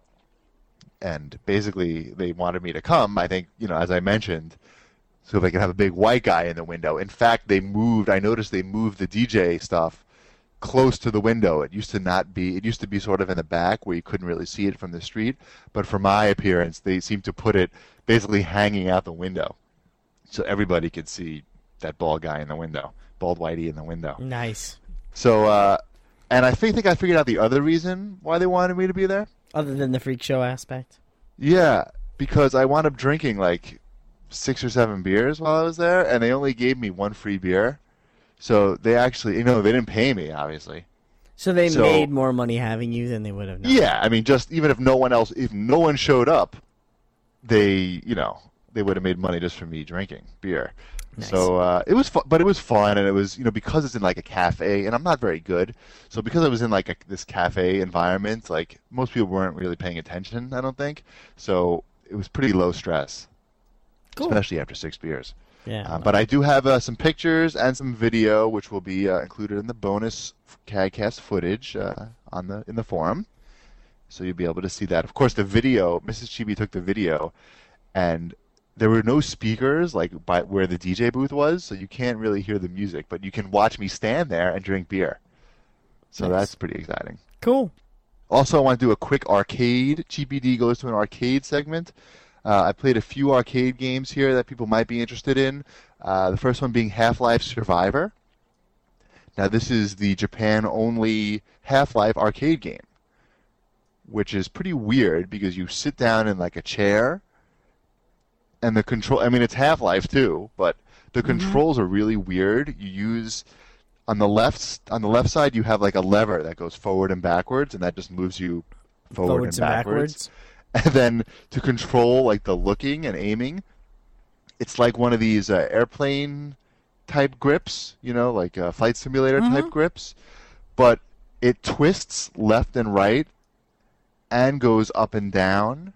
and basically they wanted me to come. I think you know as I mentioned, so they could have a big white guy in the window. In fact, they moved. I noticed they moved the D J stuff close to the window. It used to not be. It used to be sort of in the back where you couldn't really see it from the street. But for my appearance, they seemed to put it basically hanging out the window, so everybody could see that bald guy in the window, bald whitey in the window. Nice. So, uh, and I think, think I figured out the other reason why they wanted me to be there. Other than the freak show aspect. Yeah, because I wound up drinking like six or seven beers while I was there, and they only gave me one free beer. So they actually, you know, they didn't pay me, obviously. So they So- made more money having you than they would have. Known. Yeah, I mean, just even if no one else, if no one showed up, they, you know, they would have made money just from me drinking beer. Nice. So uh, it was, fu- but it was fun, and it was, you know, because it's in like a cafe, and I'm not very good, so because I was in like a, this cafe environment, like most people weren't really paying attention, I don't think. So it was pretty low stress. Cool. especially after six beers. Yeah. Uh, but I do have uh, some pictures and some video, which will be uh, included in the bonus CADcast footage uh, on the in the forum. So you'll be able to see that. Of course, the video, Missus Chibi took the video, and there were no speakers like by where the D J booth was, so you can't really hear the music, but you can watch me stand there and drink beer. So Nice. that's pretty exciting. Cool. Also, I want to do a quick arcade. G P D goes to an arcade segment. Uh, I played a few arcade games here that people might be interested in. Uh, the first one being Half-Life Survivor. Now, this is the Japan-only Half-Life arcade game, which is pretty weird because you sit down in like a chair, and the control. I mean, it's Half-Life too, but the Mm-hmm. controls are really weird. You use on the left on the left side, you have like a lever that goes forward and backwards, and that just moves you forward Forwards and and backwards. backwards. And then to control like the looking and aiming, it's like one of these uh, airplane type grips, you know, like uh, flight simulator type Mhm. grips, but it twists left and right and goes up and down.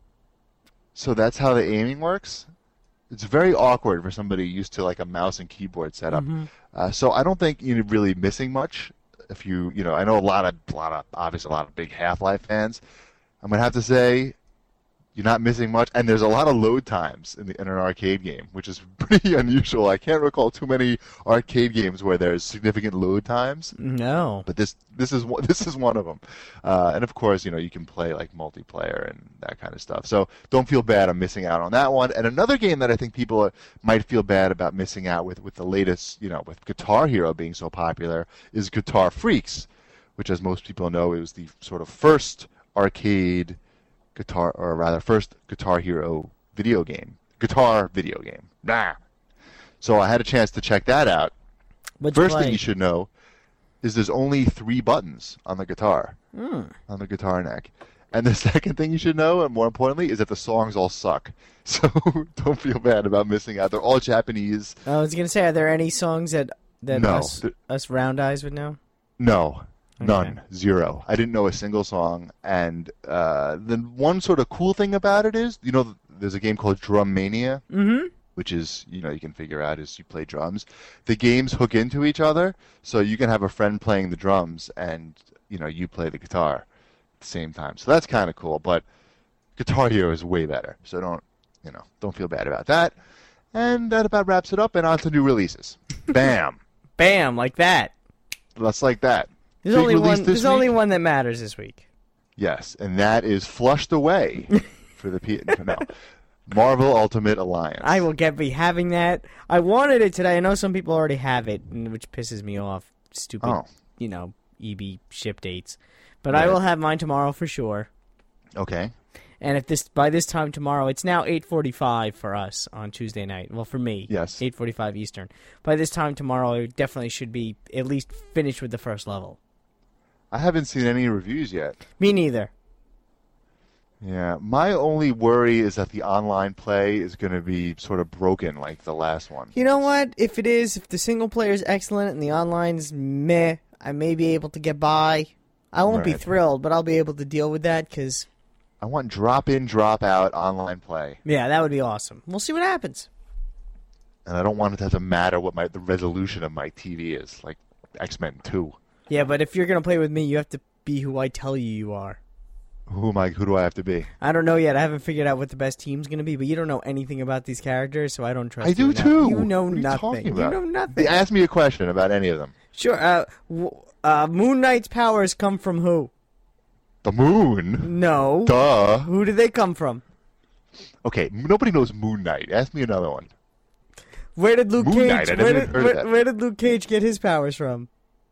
So that's how the aiming works. It's very awkward for somebody used to like a mouse and keyboard setup. Mhm. Uh, so I don't think you're really missing much. If you, you know, I know a lot of, a lot of, obviously a lot of big Half-Life fans. I'm gonna have to say, you're not missing much, and there's a lot of load times in, the, in an arcade game, which is pretty unusual. I can't recall too many arcade games where there's significant load times, No. but this this is one, this is one of them. Uh, and of course, you know, you can play like multiplayer and that kind of stuff. So don't feel bad on missing out on that one. And another game that I think people uh, might feel bad about missing out with with the latest, you know, with Guitar Hero being so popular, is Guitar Freaks, which, as most people know, is the sort of first arcade guitar, or rather, first Guitar Hero video game, guitar video game. Nah. So I had a chance to check that out. What'd First play? thing you should know is there's only three buttons on the guitar, Mm. on the guitar neck. And the second thing you should know, and more importantly, is that the songs all suck. So don't feel bad about missing out. They're all Japanese. I was gonna say, are there any songs that that No. us, us round eyes would know? No, none, Okay. zero. I didn't know a single song. And uh, the one sort of cool thing about it is, you know, there's a game called Drum Mania, Mm-hmm. which is, you know, you can figure out as you play drums. The games hook into each other, so you can have a friend playing the drums and, you know, you play the guitar at the same time. So that's kind of cool, but Guitar Hero is way better. So don't, you know, don't feel bad about that. And that about wraps it up, and on to new releases. Bam! Bam, like that. Just like that. There's Big only release one. this There's only week? one that matters this week. Yes, and that is Flushed Away for the P. No, Marvel Ultimate Alliance. I will get be having that. I wanted it today. I know some people already have it, and- which pisses me off. Stupid, Oh. you know, E B ship dates. But I Right. will have mine tomorrow for sure. Okay. And if this by this time tomorrow, it's now eight forty-five for us on Tuesday night. Well, for me, Yes. eight forty-five Eastern. By this time tomorrow, it definitely should be at least finished with the first level. I haven't seen any reviews yet. Me neither. Yeah, my only worry is that the online play is going to be sort of broken like the last one. You know what? If it is, if the single player is excellent and the online's meh, I may be able to get by. I won't be Right. thrilled, but I'll be able to deal with that because, I want drop in, drop out online play, yeah, that would be awesome. We'll see what happens. and I don't want it to have to matter what my the resolution of my T V is, like X-Men two. Yeah, but if you're going to play with me, you have to be who I tell you you are. Who am I? Who do I have to be? I don't know yet. I haven't figured out what the best team's going to be, but you don't know anything about these characters, so I don't trust I you do enough. too. You know What are you nothing. talking You about? know nothing. Ask me a question about any of them. Sure. Uh, w- uh, Moon Knight's powers come from who? The moon. No. Duh. Who do they come from? Okay, nobody knows Moon Knight. Ask me another one. Where did Luke Moon Cage? Knight, I never where, even did, heard of where, that. where did Luke Cage get his powers from?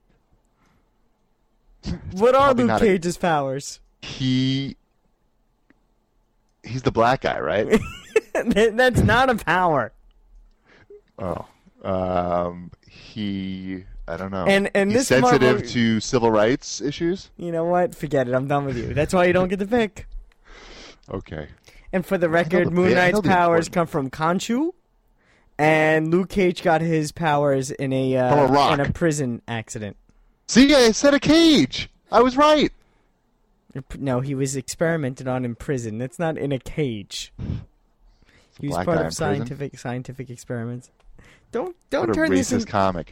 What are probably Luke not a- Cage's powers? He. He's the black guy, right? That- That's not a power. Oh. Um. He. I don't know. And- and He's this sensitive Marvel- to civil rights issues. You know what? Forget it. I'm done with you. That's why you don't get the pick. Okay. And for the record, the- Moon I know Knight's the powers important- come from Khonshu, and Luke Cage got his powers in a uh, From a rock. in a prison accident. See, I said a cage. I was right. No, he was experimented on in prison. That's not in a cage. It's a He was black part guy of in prison. scientific scientific experiments. Don't don't What a turn this racist in. comic.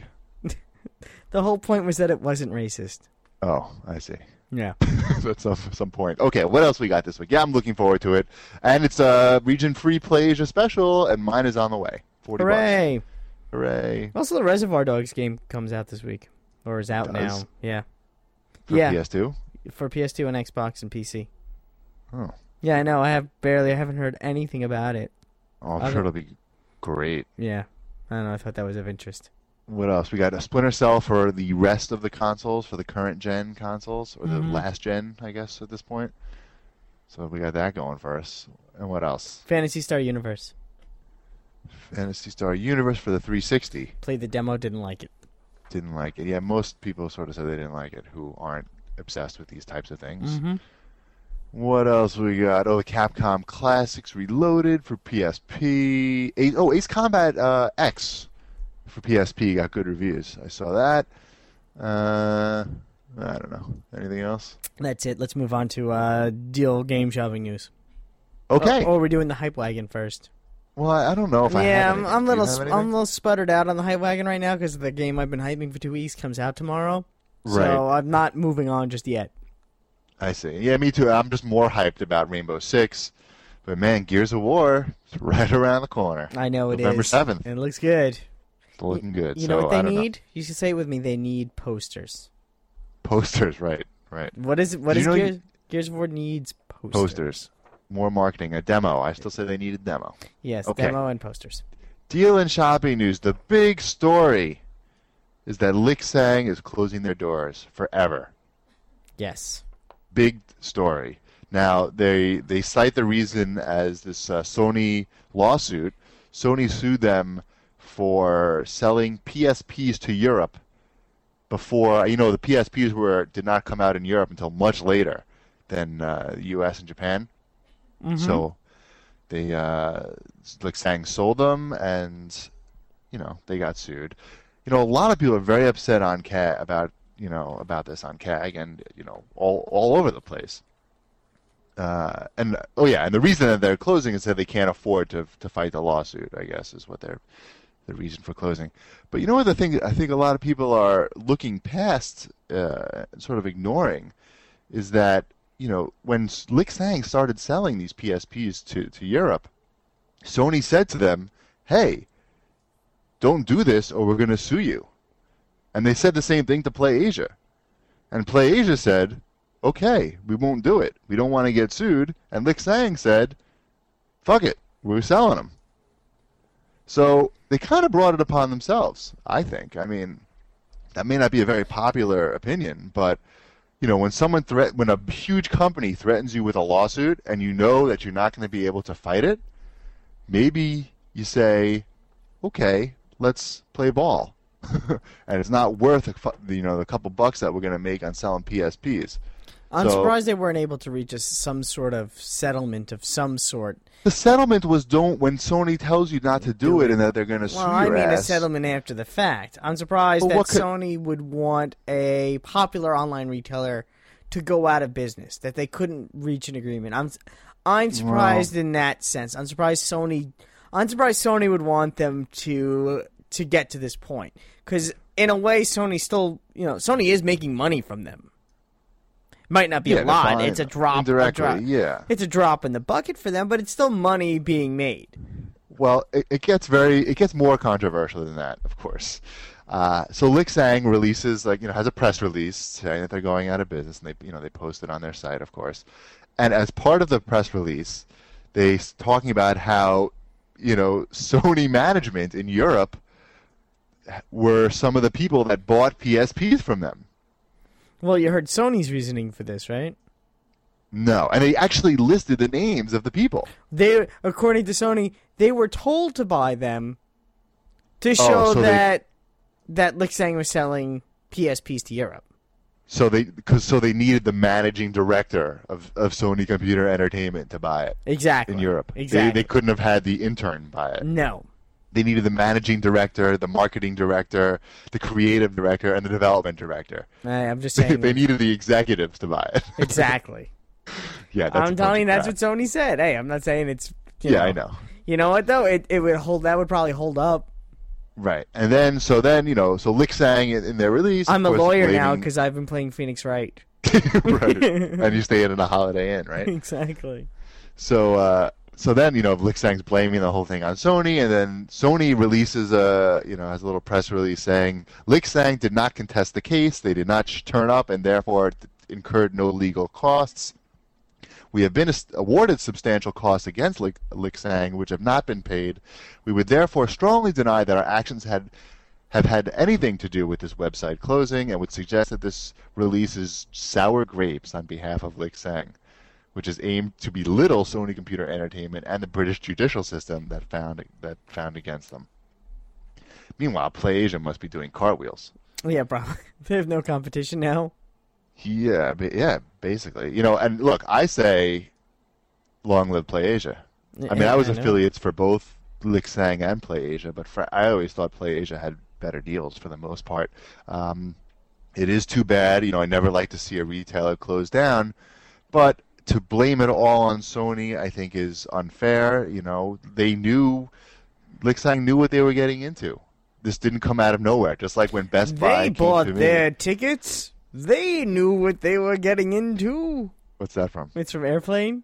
The whole point was that it wasn't racist. Oh, I see. Yeah. At some, some point. Okay, what else we got this week? Yeah, I'm looking forward to it. And it's a region free Play Asia special, and mine is on the way. forty Hooray! bucks. Hooray. Also, the Reservoir Dogs game comes out this week. Or is out Does? now. Yeah. For yeah. P S two? For P S two and Xbox and P C. Oh. Yeah, I know. I have barely, I haven't heard anything about it. Oh, I'm Okay. sure it'll be great. Yeah. I don't know. I thought that was of interest. What else? We got a Splinter Cell for the rest of the consoles, for the current gen consoles, or the Mhm. last gen, I guess, at this point. So we got that going for us. And what else? Phantasy Star Universe. Phantasy Star Universe for the three sixty. Played the demo, didn't like it. Didn't like it. Yeah, most people sort of said they didn't like it who aren't obsessed with these types of things. Mm-hmm. What else we got? Oh, the Capcom Classics Reloaded for P S P. Ace, oh, Ace Combat uh, X for P S P got good reviews. I saw that. Uh, I don't know. Anything else? That's it. Let's move on to uh, deal game shopping news. Okay. Oh, oh, we're doing the hype wagon first. Well, I, I don't know if I yeah, have I'm, anything. I'm Do you little, have sp- anything? I'm a little sputtered out on the hype wagon right now because the game I've been hyping for two weeks comes out tomorrow. Right. So I'm not moving on just yet. I see. Yeah, me too. I'm just more hyped about Rainbow Six. But man, Gears of War is right around the corner. I know it is. November seventh. It looks good. It's looking good. You so, know what I they don't know. need? You should say it with me. They need posters. Posters, right, right. What is it? What Do is you know Gears? you- Gears of War needs posters. Posters. More marketing. A demo. I still say they need a demo. Yes, Okay. demo and posters. Deal and shopping news. The big story is that Lixang is closing their doors forever. Yes. Big story. Now, they they cite the reason as this uh, Sony lawsuit. Sony sued them for selling P S Ps to Europe before, you know, the P S Ps were did not come out in Europe until much later than uh, the U S and Japan. Mm-hmm. So they, uh, like saying, sold them, and you know they got sued. You know, a lot of people are very upset on C A G about you know about this on C A G, and you know all all over the place. Uh, and oh yeah, and the reason that they're closing is that they can't afford to to fight the lawsuit. I guess is what they're the reason for closing. But you know what the thing I think a lot of people are looking past, uh, sort of ignoring, is that you know when Lixang started selling these P S Ps to to Europe, Sony said to them, "Hey, don't do this, or we're going to sue you." And they said the same thing to Play Asia, and Play Asia said, "Okay, we won't do it. We don't want to get sued." And Lixang said, "Fuck it, we're selling them." So they kind of brought it upon themselves, I think. I mean, that may not be a very popular opinion, but you know, when someone threat, when a huge company threatens you with a lawsuit, and you know that you're not going to be able to fight it, maybe you say, "Okay, let's play ball," and it's not worth a, fu- you know the couple bucks that we're going to make on selling P S Ps. I'm So- surprised they weren't able to reach a, some sort of settlement of some sort. The settlement was don't when Sony tells you not to do it and that they're going to sue Well, I your mean a ass. settlement after the fact. I'm surprised Well, that what could- Sony would want a popular online retailer to go out of business, that they couldn't reach an agreement. I'm I'm surprised in that sense. I'm surprised Sony I'm surprised Sony would want them to to get to this point, cuz in a way Sony still, you know, Sony is making money from them. Might not be Yeah, a they're lot. fine. It's a drop. a Indirectly, drop. yeah. It's a drop in the bucket for them, but it's still money being made. Well, it, it gets very, it gets more controversial than that, of course. Uh, so Lixang releases, like you know, has a press release saying that they're going out of business, and they, you know, they post it on their site, of course. And as part of the press release, they s- talking about how, you know, Sony management in Europe were some of the people that bought P S Ps from them. Well, you heard Sony's reasoning for this, right? No, and they actually listed the names of the people. They, according to Sony, they were told to buy them to Oh, show so they- that that Lixang was selling P S Ps to Europe. So they, cause, so they needed the managing director of, of Sony Computer Entertainment to buy it Exactly. in Europe. Exactly. They, they couldn't have had the intern buy it. No. They needed the managing director, the marketing director, the creative director, and the development director. I, I'm just They, saying. they needed the executives to buy it. Exactly. Yeah, that's a I'm bunch telling you, of that's crap. what Sony said. Hey, I'm not saying it's. You Yeah, know, I know. You know what though? It it would hold. That would probably hold up. Right, and then so then you know so Lixang in, in their release. I'm a course, lawyer blaming... now because I've been playing Phoenix Wright. Right, and you stay in a Holiday Inn, right? Exactly. So uh, so then you know Lixang's blaming the whole thing on Sony, and then Sony releases a you know has a little press release saying Lixang did not contest the case, they did not sh- turn up, and therefore incurred no legal costs. We have been awarded substantial costs against Lixang, which have not been paid. We would therefore strongly deny that our actions had have had anything to do with this website closing, and would suggest that this release is sour grapes on behalf of Lixang, which is aimed to belittle Sony Computer Entertainment and the British judicial system that found that found against them. Meanwhile, PlayAsia must be doing cartwheels. Yeah, probably. They have no competition now. Yeah, yeah, basically. You know, and look, I say, long live PlayAsia. I mean, Yeah, I was I know. affiliates for both Lixang and PlayAsia, but for, I always thought PlayAsia had better deals for the most part. Um, it is too bad. You know, I never like to see a retailer close down, but to blame it all on Sony, I think, is unfair. You know, they knew, Lixang knew what they were getting into. This didn't come out of nowhere, just like when Best Buy They came bought to me. their tickets. They knew what they were getting into. What's that from? It's from Airplane.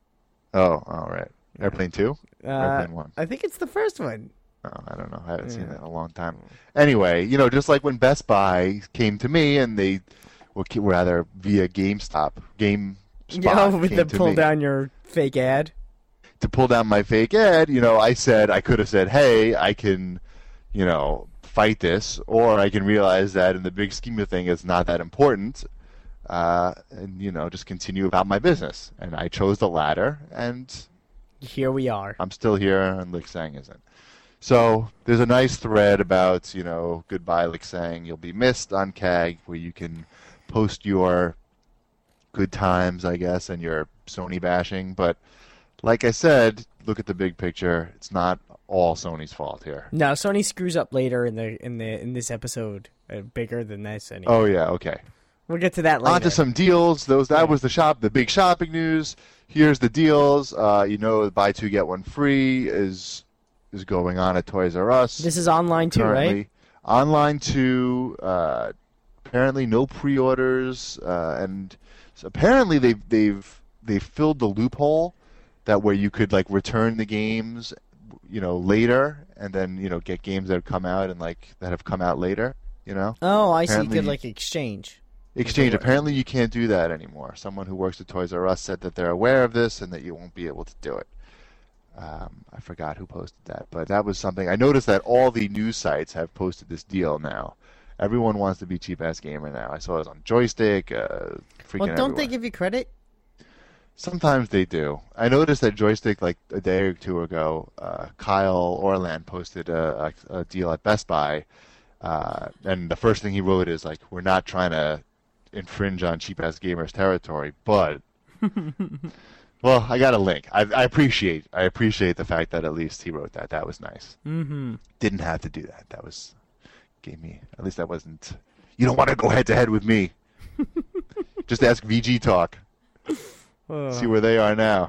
Oh, all right. Airplane two? Uh, Airplane one. I think it's the first one. Oh, I don't know. I haven't seen Yeah. that in a long time. Anyway, you know, just like when Best Buy came to me and they, well, ke- rather via GameStop, GameSpot Yeah, with came the to pull me down your fake ad. to pull down my fake ad, you know, I said, I could have said, hey, I can, you know, fight this, or I can realize that in the big scheme of things, it's not that important, uh, and, you know, just continue about my business. And I chose the latter, and Here we are. I'm still here, and Lixang isn't. So there's a nice thread about, you know, goodbye Lixang, you'll be missed on C A G, where you can post your good times, I guess, and your Sony bashing. But like I said, look at the big picture. It's not all Sony's fault here. No, Sony screws up later in the in the in this episode. Uh, bigger than this, anyway. Oh yeah, okay. We'll get to that later. On to some deals. Those that was the shop, the big shopping news. Here's the deals. Uh, you know, buy two get one free is is going on at Toys R Us. This is online too, currently. right? Online too. Uh, apparently, no pre-orders, uh, and so apparently they've they've they've filled the loophole that where you could like return the games, you know, later, and then you know get games that have come out and like that have come out later. You know, Oh, I see. You Apparently- could like exchange. exchange. Okay. Apparently, you can't do that anymore. Someone who works at Toys R Us said that they're aware of this and that you won't be able to do it. Um, I forgot who posted that, but that was something. I noticed that all the news sites have posted this deal now. Everyone wants to be cheap ass gamer now. I saw it on Joystick. Uh, freaking Well, don't they everywhere. give you credit? Sometimes they do. I noticed that Joystick, like a day or two ago, uh, Kyle Orland posted a, a, a deal at Best Buy, uh, and the first thing he wrote is like, "We're not trying to infringe on cheap ass gamers territory, but." Well, I got a link. I, I appreciate. I appreciate the fact that at least he wrote that. That was nice. Mm-hmm. Didn't have to do that. That was gave me. At least that wasn't. You don't want to go head to head with me. Just ask V G Talk. See where they are now.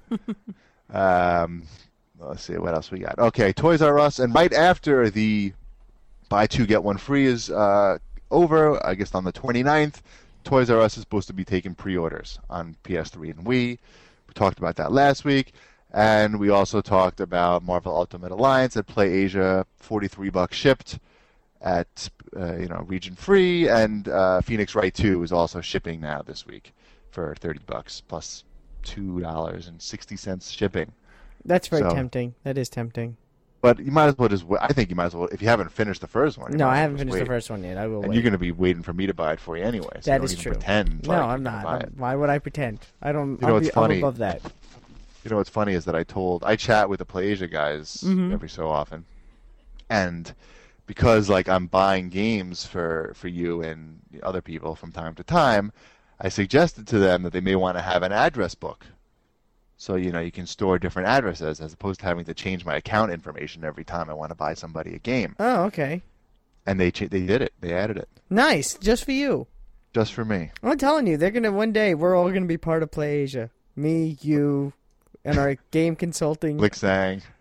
um, let's see what else we got. Okay, Toys R Us, and right after the buy two get one free is uh, over, I guess on the twenty-ninth, Toys R Us is supposed to be taking pre-orders on P S three and Wii. We talked about that last week, and we also talked about Marvel Ultimate Alliance at PlayAsia, forty-three bucks shipped at uh, you know region free, and uh, Phoenix Wright two is also shipping now this week for thirty bucks plus two dollars and sixty cents shipping. That's very So- tempting. That is tempting. But you might as well just. wa- I think you might as well if you haven't finished the first one. you No, might I as well haven't just finished the wait. first one yet. I will And wait. you're going to be waiting for me to buy it for you anyway. So That don't is even true. Pretend No, like I'm you can not. buy I'm- it. Why would I pretend? I don't. You know I'll what's be, I'm funny? above that. You know what's funny is that I told I chat with the PlayAsia guys Mhm. every so often, and because like I'm buying games for for you and other people from time to time, I suggested to them that they may want to have an address book, so you know you can store different addresses as opposed to having to change my account information every time I want to buy somebody a game. Oh, okay. And they cha- they did it. They added it Nice, just for you. just for me. I'm telling you, they're gonna one day. We're all gonna be part of PlayAsia. Me, you, and our game consulting. Lixang.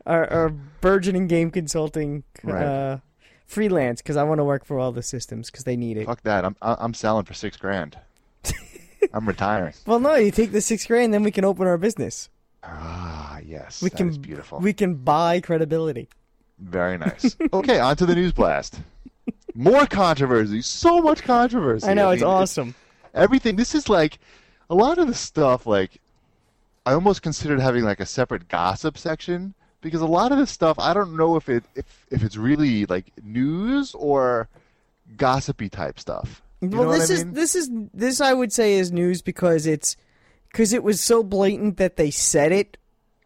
our, our burgeoning game consulting Right. uh, freelance because I want to work for all the systems because they need it. Fuck that. I'm I'm selling for six grand. I'm retiring. Well, no, you take the six grand, then we can open our business. Ah, yes. We that can is beautiful. We can buy credibility. Very nice. Okay, on to the news blast. More controversy. So much controversy. I know, it's mean, awesome. Everything. This is like a lot of the stuff. Like I almost considered having like a separate gossip section because a lot of this stuff I don't know if it if if it's really like news or gossipy type stuff. You well, know what this I is mean? this is this I would say is news because it's because it was so blatant that they said it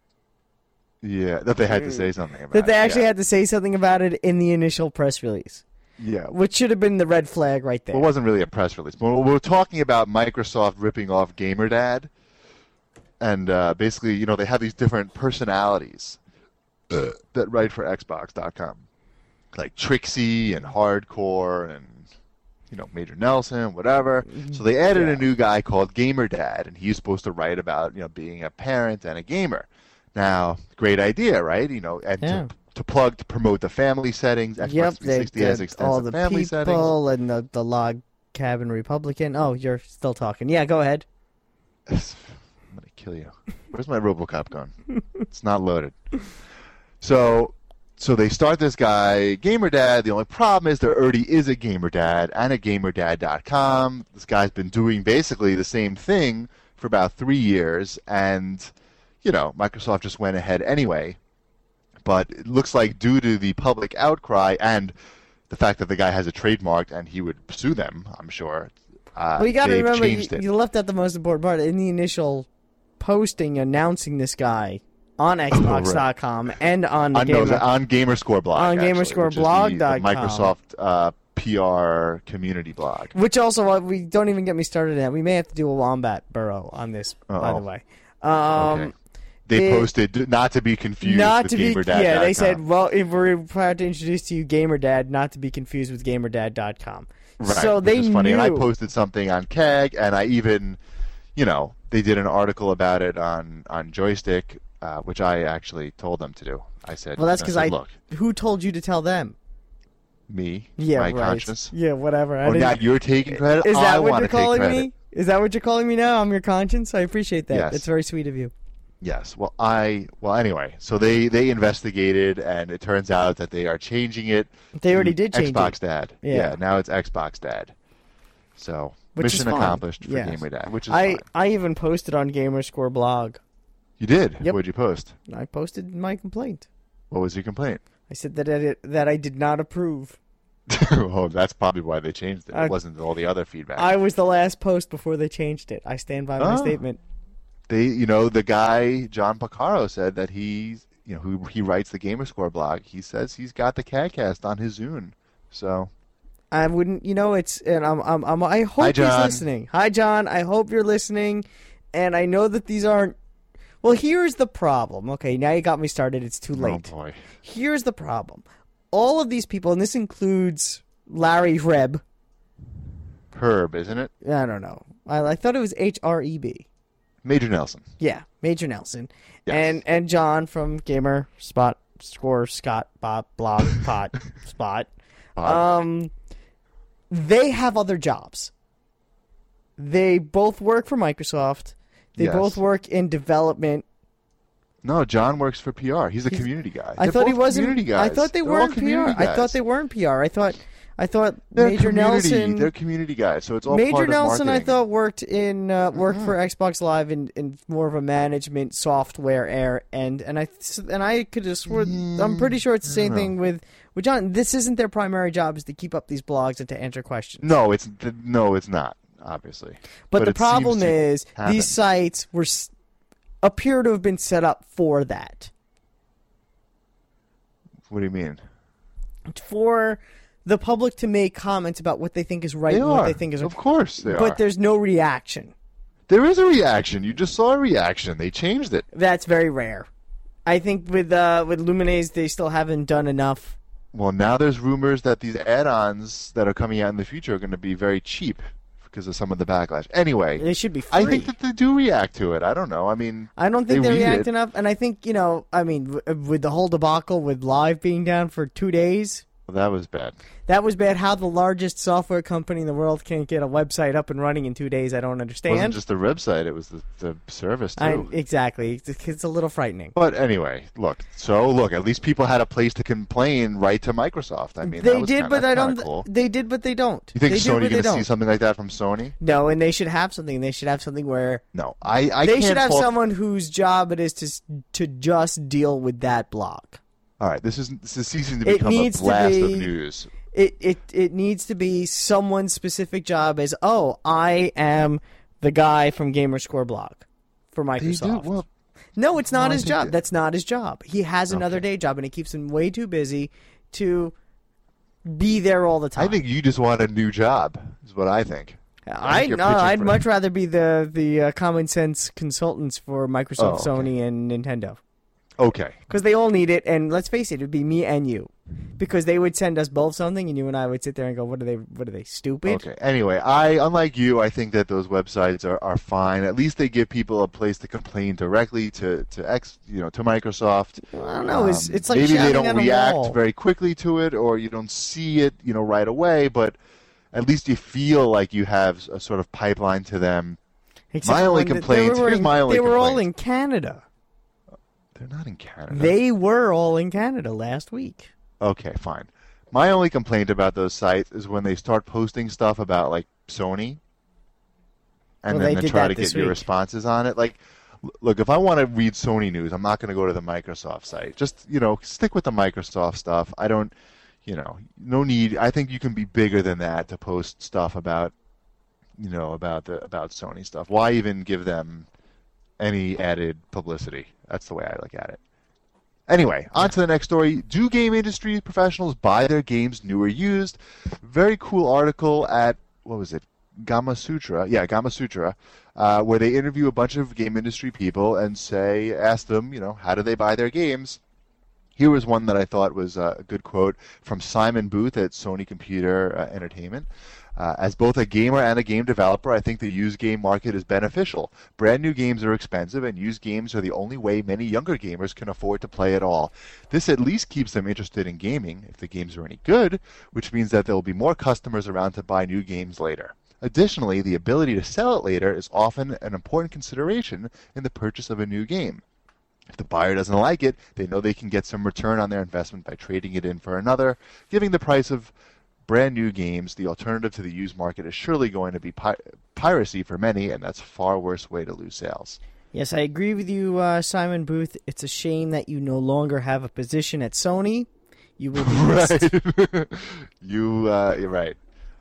Yeah, that they had to say something about that they it, actually yeah. had to say something about it in the initial press release, Yeah. which should have been the red flag right there. Well, it wasn't really a press release. But we're talking about Microsoft ripping off GamerDad, and uh, basically, you know, they have these different personalities uh, that write for Xbox dot com, like Trixie and Hardcore and you know Major Nelson, whatever. So they added Yeah. a new guy called GamerDad, and he's supposed to write about you know being a parent and a gamer. Now, great idea, right? You know, and Yeah. to, to plug to promote the family settings. Xbox Yep, three they, sixty has they- extensive all the family people settings. and the the log cabin Republican. Oh, you're still talking. Yeah, go ahead. I'm gonna kill you. Where's my RoboCop gun? It's not loaded. So, so they start this guy, GamerDad. The only problem is there already is a GamerDad and a GamerDad dot com. This guy's been doing basically the same thing for about three years, and you know, Microsoft just went ahead anyway. But it looks like due to the public outcry and the fact that the guy has a trademark and he would sue them, I'm sure. Uh, Well, you got to they've remember, you, changed it. you left out the most important part. In the initial posting announcing this guy on Xbox dot com and on the on, no, Gamer, on Gamerscore blog. On actually, Gamerscore which is blog the, dot the com. Microsoft uh, P R community blog. which also uh, we don't even get me started on. We may have to do a Wombat Burrow on this, by Uh-oh. the way. Um, Okay. They it- posted not to be confused Not with to be, GamerDad dot com. yeah. They said, "Well, if we're proud to introduce to you GamerDad, not to be confused with GamerDad dot com." right, So which they is funny. knew. And I posted something on K E G, and I even, you know, they did an article about it on on Joystick, uh, which I actually told them to do. I said, Well, that's I because said, I. look, Who told you to tell them? me, Yeah, my right. conscience. Yeah, whatever. I Oh, didn't- now you're taking credit. Is I that what want you're to take calling credit. me? Is that what you're calling me now? I'm your conscience. I appreciate that. Yes. It's very sweet of you. Yes. Well, I well anyway. So they they investigated, and it turns out that they are changing it. They already to did change Xbox it. Dad. Yeah. now it's Xbox Dad. So Which is mission fine. accomplished for Yes. Gamer Dad, which is I fine. I even posted on Gamerscore blog. You did. Yep. What'd you post? I posted my complaint. What was your complaint? I said that I, that I did not approve. Oh, that's probably why they changed it. I- It wasn't all the other feedback. I was the last post before they changed it. I stand by my Oh. statement. They, you know, the guy John Pacaro said that he's, you know, who he writes the Gamerscore blog. He says he's got the CADcast on his Zune. So I wouldn't, you know, it's, and I'm, I'm, I'm I hope Hi, he's John. listening. Hi, John. I hope you're listening, and I know that these aren't. Well, here's the problem. Okay, now you got me started. It's too late. oh boy, Here's the problem. All of these people, and this includes Larry Reb. Herb, isn't it? I don't know. I, I thought it was H R E B. Major Nelson. Yeah, Major Nelson, Yes. and and John from Gamer Spot Score Scott Bob Blog Pot Spot. Bob. Um, they have other jobs. They both work for Microsoft. They Yes. both work in development. No, John works for P R. He's a He's- community guy. I They're thought he both wasn't. community I guys. thought they They're were all in P R. community I thought guys. they were in P R. I thought. I thought They're Major community. Nelson. They're community guys, so it's all Major part of Nelson, I marketing. thought worked in uh, worked Mhm. for Xbox Live in, in more of a management software air end, and I and I could have swore I'm pretty sure it's the same I don't thing with with John. This isn't their primary job; is to keep up these blogs and to answer questions. No, it's no, it's not. Obviously, But, the it problem seems to is happen. these sites were s- appear to have been set up for that, What do you mean? for the public to make comments about what they think is right They and what are. they think is Of course they but are. there's no reaction. There is a reaction. You just saw a reaction. They changed it. That's very rare. I think with uh, with Lumines, they still haven't done enough. Well, now there's rumors that these add-ons that are coming out in the future are going to be very cheap because of some of the backlash. Anyway, They should be free. I think that they do react to it. I don't know. I mean, I don't think they they, read react it. enough, and I think you know. I mean, w- with the whole debacle with Live being down for two days, Well, that was bad. that was bad. How the largest software company in the world can't get a website up and running in two days, I don't It understand. wasn't just the website; it was the, the service too. I, exactly, it's, it's a little frightening. But anyway, look. So look, at least people had a place to complain right to Microsoft. I mean, that They was did, kinda, but I that's don't. kinda Cool. They did, but they don't. You think they Sony did, but going they to see don't. something like that from Sony? No, and they should have something. They should have something where No, I. I they can't should have fault- someone whose job it is to s- to just deal with that block. All right, this is this is ceasing to It become a needs to blast be- of news. It it it needs to be someone's specific job. As oh, I am the guy from Gamerscore blog for They Microsoft. do well. No, it's not No, I his think job. that- That's not his job. He has another day job, and it keeps him way too busy to be there all the time. I think you just want a new job. Is what I think. I think you're no, pitching I'd for- much rather be the the uh, common sense consultants for Microsoft, Oh, okay. Sony, and Nintendo, Okay. because they all need it. And let's face it, it'd be me and you, because they would send us both something, and you and I would sit there and go, "What are they? What are they? Stupid?" Okay. Anyway, I unlike you, I think that those websites are, are fine. At least they give people a place to complain directly to to X, you know, to Microsoft. Well, I don't know. It's Um, it's like maybe they shouting don't at a react wall. very quickly to it, or you don't see it, you know, right away. But at least you feel like you have a sort of pipeline to them. Except my only when they- complaint- They were, here's in, my only they were all complaint. in Canada. They're not in Canada. They were all in Canada last week. Okay, fine. My only complaint about those sites is when they start posting stuff about like Sony, and Well, they then they did try that to this get your week. responses on it. Like, l- look, if I want to read Sony news, I'm not going to go to the Microsoft site. Just you know, stick with the Microsoft stuff. I don't, you know, no need. I think you can be bigger than that to post stuff about, you know, about the about Sony stuff. Why even give them any added publicity? That's the way I look at it. Anyway, on to the next story. Do game industry professionals buy their games new or used? Very cool article at, what was it, Gamma Sutra? Yeah, Gamma Sutra, uh, where they interview a bunch of game industry people and say, ask them, you know, how do they buy their games? Here was one that I thought was a good quote from Simon Booth at Sony Computer uh, Entertainment. Uh, as both a gamer and a game developer, I think the used game market is beneficial. Brand new games are expensive, and used games are the only way many younger gamers can afford to play at all. This at least keeps them interested in gaming, if the games are any good, which means that there will be more customers around to buy new games later. Additionally, the ability to sell it later is often an important consideration in the purchase of a new game. If the buyer doesn't like it, they know they can get some return on their investment by trading it in for another, giving the price of brand new games. The alternative to the used market is surely going to be pi- piracy for many, and that's a far worse way to lose sales. Yes, I agree with you, uh, Simon Booth. It's a shame that you no longer have a position at Sony. You will be missed. Right. you, uh, you're right.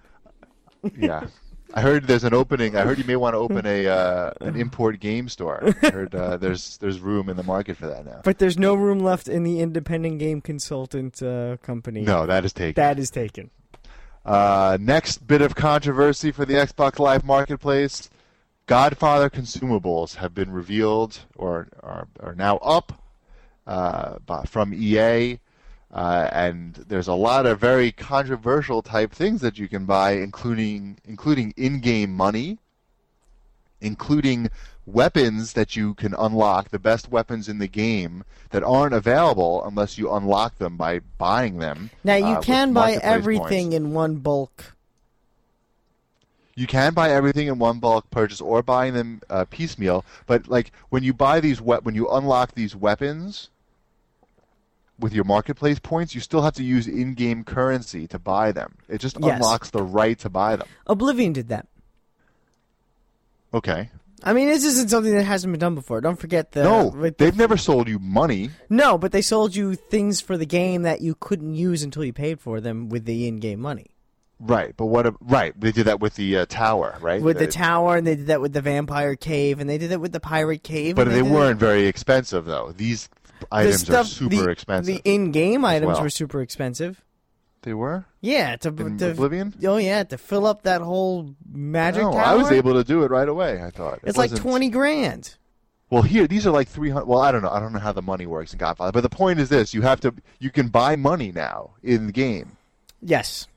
Yeah. I heard there's an opening. I heard you may want to open a uh, an import game store. I heard uh, there's there's room in the market for that now. But there's no room left in the independent game consultant uh, company. No, that is taken. That is taken. Uh, next bit of controversy for the Xbox Live Marketplace. Godfather consumables have been revealed or are, are now up uh, by, from E A. Uh, and there's a lot of very controversial type things that you can buy, including including in-game money, including weapons that you can unlock, the best weapons in the game that aren't available unless you unlock them by buying them. Now, you uh, can with buy marketplace everything points. in one bulk. You can buy everything in one bulk purchase or buying them uh, piecemeal, but like when you buy these we- when you unlock these weapons with your marketplace points, you still have to use in-game currency to buy them. It just Yes. unlocks the right to buy them. Oblivion did that. Okay. I mean, this isn't something that hasn't been done before. Don't forget the... No, with the- they've never sold you money. No, but they sold you things for the game that you couldn't use until you paid for them with the in-game money. Right, but what? A, right, they did that with the uh, tower, right? With the Uh, tower, and they did that with the vampire cave, and they did that with the pirate cave. But and they did weren't very expensive, though. These the items stuff, are super the, expensive. The in-game items well. were super expensive. They were? Yeah, to, In to Oblivion? Oh yeah, to fill up that whole magic No, tower. I was able to do it right away, I thought. It It's like wasn't- twenty grand. Well, here these are like three hundred. Well, I don't know. I don't know how the money works in Godfather, but the point is this: you have to, you can buy money now in the game. Yes.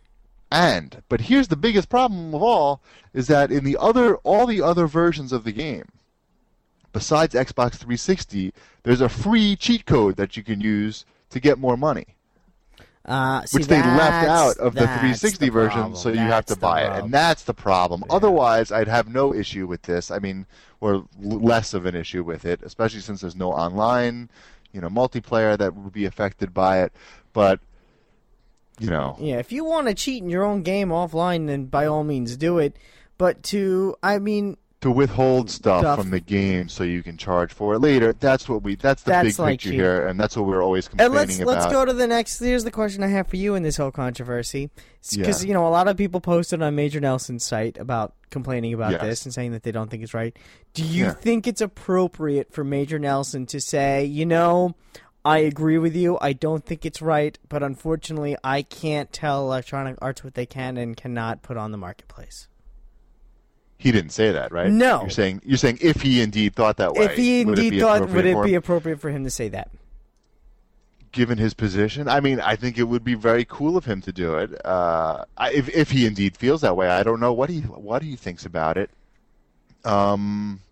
And, but here's the biggest problem of all, is that in the other, all the other versions of the game, besides Xbox three sixty, there's a free cheat code that you can use to get more money. Uh, see, which they left out of the three sixty the version, problem. so you That's have to the buy it. problem. And that's the problem. Yeah. Otherwise, I'd have no issue with this. I mean, or l- less of an issue with it, especially since there's no online, you know, multiplayer that would be affected by it. But, you know. Yeah, if you want to cheat in your own game offline, then by all means do it. But to, I mean... To withhold stuff, Stuff. from the game so you can charge for it later, that's what we, that's the That's big like picture cheating. here, and that's what we're always And complaining let's about. let's go to the next. Here's the question I have for you in this whole controversy, because Yeah. you know a lot of people posted on Major Nelson's site about complaining about Yes. this and saying that they don't think it's right. Do you Yeah. think it's appropriate for Major Nelson to say, you know, I agree with you, I don't think it's right, but unfortunately I can't tell Electronic Arts what they can and cannot put on the marketplace? He didn't say that, right? No. You're saying you're saying if he indeed thought that way. If he would it indeed be thought, appropriate would it for be him? appropriate for him to say that? Given his position, I mean, I think it would be very cool of him to do it. Uh, I, if if he indeed feels that way, I don't know what he what he thinks about it. Um,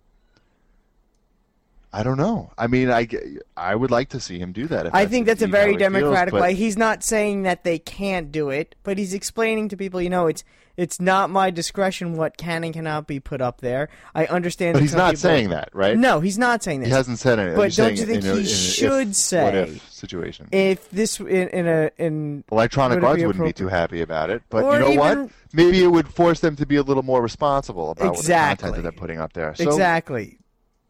I don't know. I mean, I, I would like to see him do that. If I think that's a indeed how very he feels, democratic but- way. He's not saying that they can't do it, but he's explaining to people, you know, it's it's not my discretion what can and cannot be put up there. I understand. But that he's some not people- saying that, right? No, he's not saying this. He hasn't said anything. But He's don't saying you think in a- he in a should if, say- what if situation? If this in, in a in Electronic would it Arts be wouldn't be appropri- too happy about it, but Or you know even- what? Maybe it would force them to be a little more responsible about what the Exactly. content that they're putting up there. So, exactly.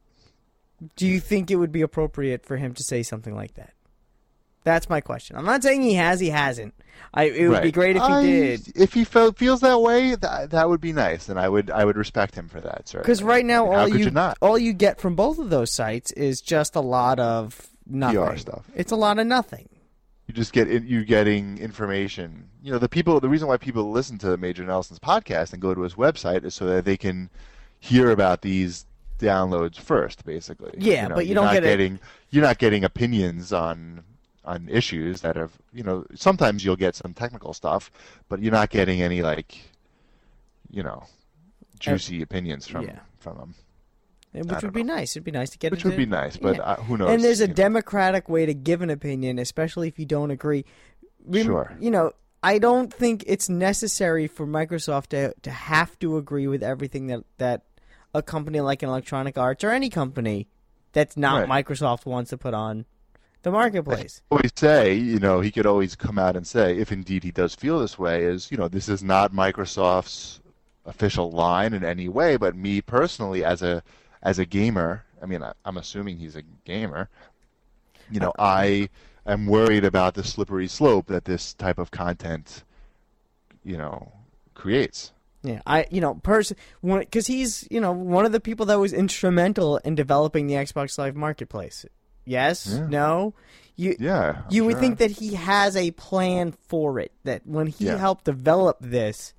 Do you think it would be appropriate for him to say something like that? That's my question. I'm not saying he has. He hasn't. I, it would right. be great if he I- did. If he felt feels that way, that that would be nice, and I would I would respect him for that. Because right now, How all could you, you not? all you get from both of those sites is just a lot of nothing. P R stuff. It's a lot of nothing. You just get you getting information. You know, the people. The reason why people listen to Major Nelson's podcast and go to his website is so that they can hear about these downloads first, basically. Yeah, you know, but you you're don't not get it- getting you're not getting opinions on on issues that have you know. Sometimes you'll get some technical stuff, but you're not getting any like you know juicy opinions from yeah. from them. And I which don't would be know. nice. It'd be nice to get Which into- would be nice, but yeah. uh, who knows? And there's a you know. democratic way to give an opinion, especially if you don't agree. Rem- Sure. You know, I don't think it's necessary for Microsoft to to have to agree with everything that, that a company like an Electronic Arts or any company that's not Right. Microsoft wants to put on the marketplace. always say, you know, he could always come out and say, if indeed he does feel this way, is, you know, this is not Microsoft's official line in any way, but me personally, as a as a gamer, I mean, I, I'm assuming he's a gamer, you know, I am worried about the slippery slope that this type of content, you know, creates. Yeah, I you know person because he's you know one of the people that was instrumental in developing the Xbox Live Marketplace. Yes, Yeah. no, you Yeah. I'm you would sure. think that he has a plan for it. That when he Yeah. helped develop this,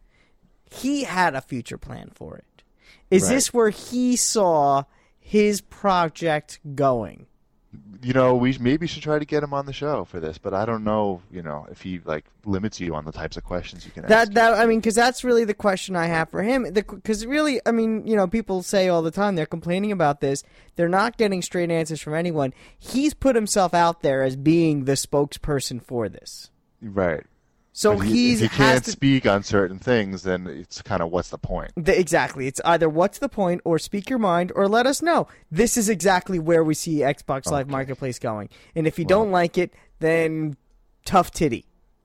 he had a future plan for it. Is Right. this where he saw his project going? You know, we maybe should try to get him on the show for this, but I don't know, you know, if he like limits you on the types of questions you can ask. That that I mean, because that's really the question I have for him. Because really, I mean, you know, people say all the time they're complaining about this. They're not getting straight answers from anyone. He's put himself out there as being the spokesperson for this. Right. So But he, he's if he has can't to, speak on certain things, then it's kind of what's the point? the, exactly. It's either what's the point, or speak your mind, or let us know. This is exactly where we see Xbox Live Okay. Marketplace going. And if you Well- don't like it, then tough titty.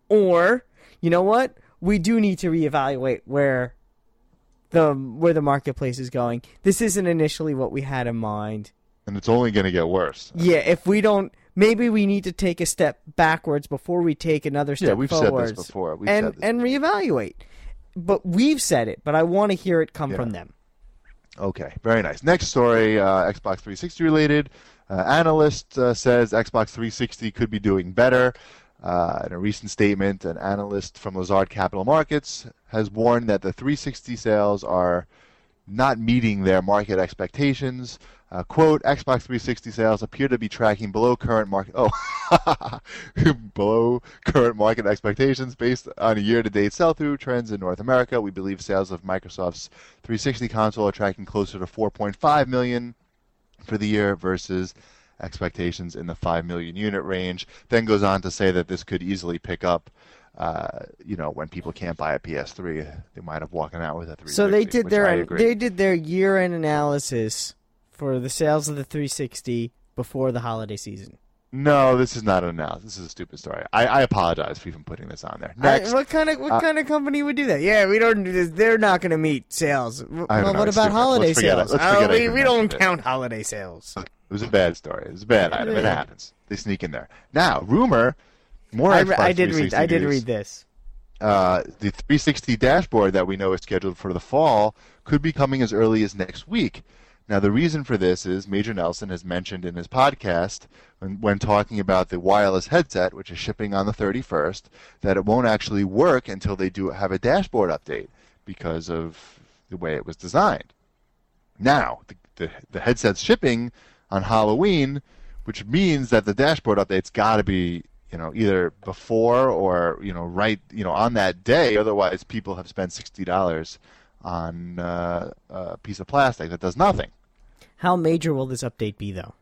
Or you know what? We do need to reevaluate where the where the marketplace is going. This isn't initially what we had in mind. And it's only going to get worse. Yeah, if we don't, maybe we need to take a step backwards before we take another step Yeah, we've forwards. said this before. We've and said this. and reevaluate. But we've said it, but I want to hear it come Yeah. from them. Okay, very nice. Next story, uh, Xbox three sixty related. Uh, analyst uh, says Xbox three sixty could be doing better. Uh, in a recent statement, an analyst from Lazard Capital Markets has warned that the three sixty sales are not meeting their market expectations. Uh, quote, Xbox three sixty sales appear to be tracking below current market oh below current market expectations based on a year-to-date sell-through trends in North America. We believe sales of Microsoft's three sixty console are tracking closer to four point five million for the year versus expectations in the five million unit range. Then goes on to say that this could easily pick up Uh, you know, when people can't buy a P S three, they might have walking out with a three sixty. So they did which I their agree. they did their year-end analysis for the sales of the three sixty before the holiday season. No, this is not an analysis. This is a stupid story. I, I apologize for even putting this on there. Next, I, what kind of what uh, kind of company would do that? Yeah, we don't do this. They're not going to meet sales. Well, I don't know, what it's about stupid. holiday Let's forget it. sales? Let's Oh, forget I we even we don't mentioned it. count holiday sales. It was a bad story. It was a bad item. It happens. They sneak in there. Now, rumor, more I, Xbox I did read. three sixty I did news. read this. Uh, the three sixty dashboard that we know is scheduled for the fall could be coming as early as next week. Now, the reason for this is Major Nelson has mentioned in his podcast when, when talking about the wireless headset, which is shipping on the thirty-first, that it won't actually work until they do have a dashboard update because of the way it was designed. Now, the, the, the headset's shipping on Halloween, which means that the dashboard update's got to be, you know, either before or, you know, right, you know, on that day. Otherwise, people have spent sixty dollars on uh, a piece of plastic that does nothing. How major will this update be, though?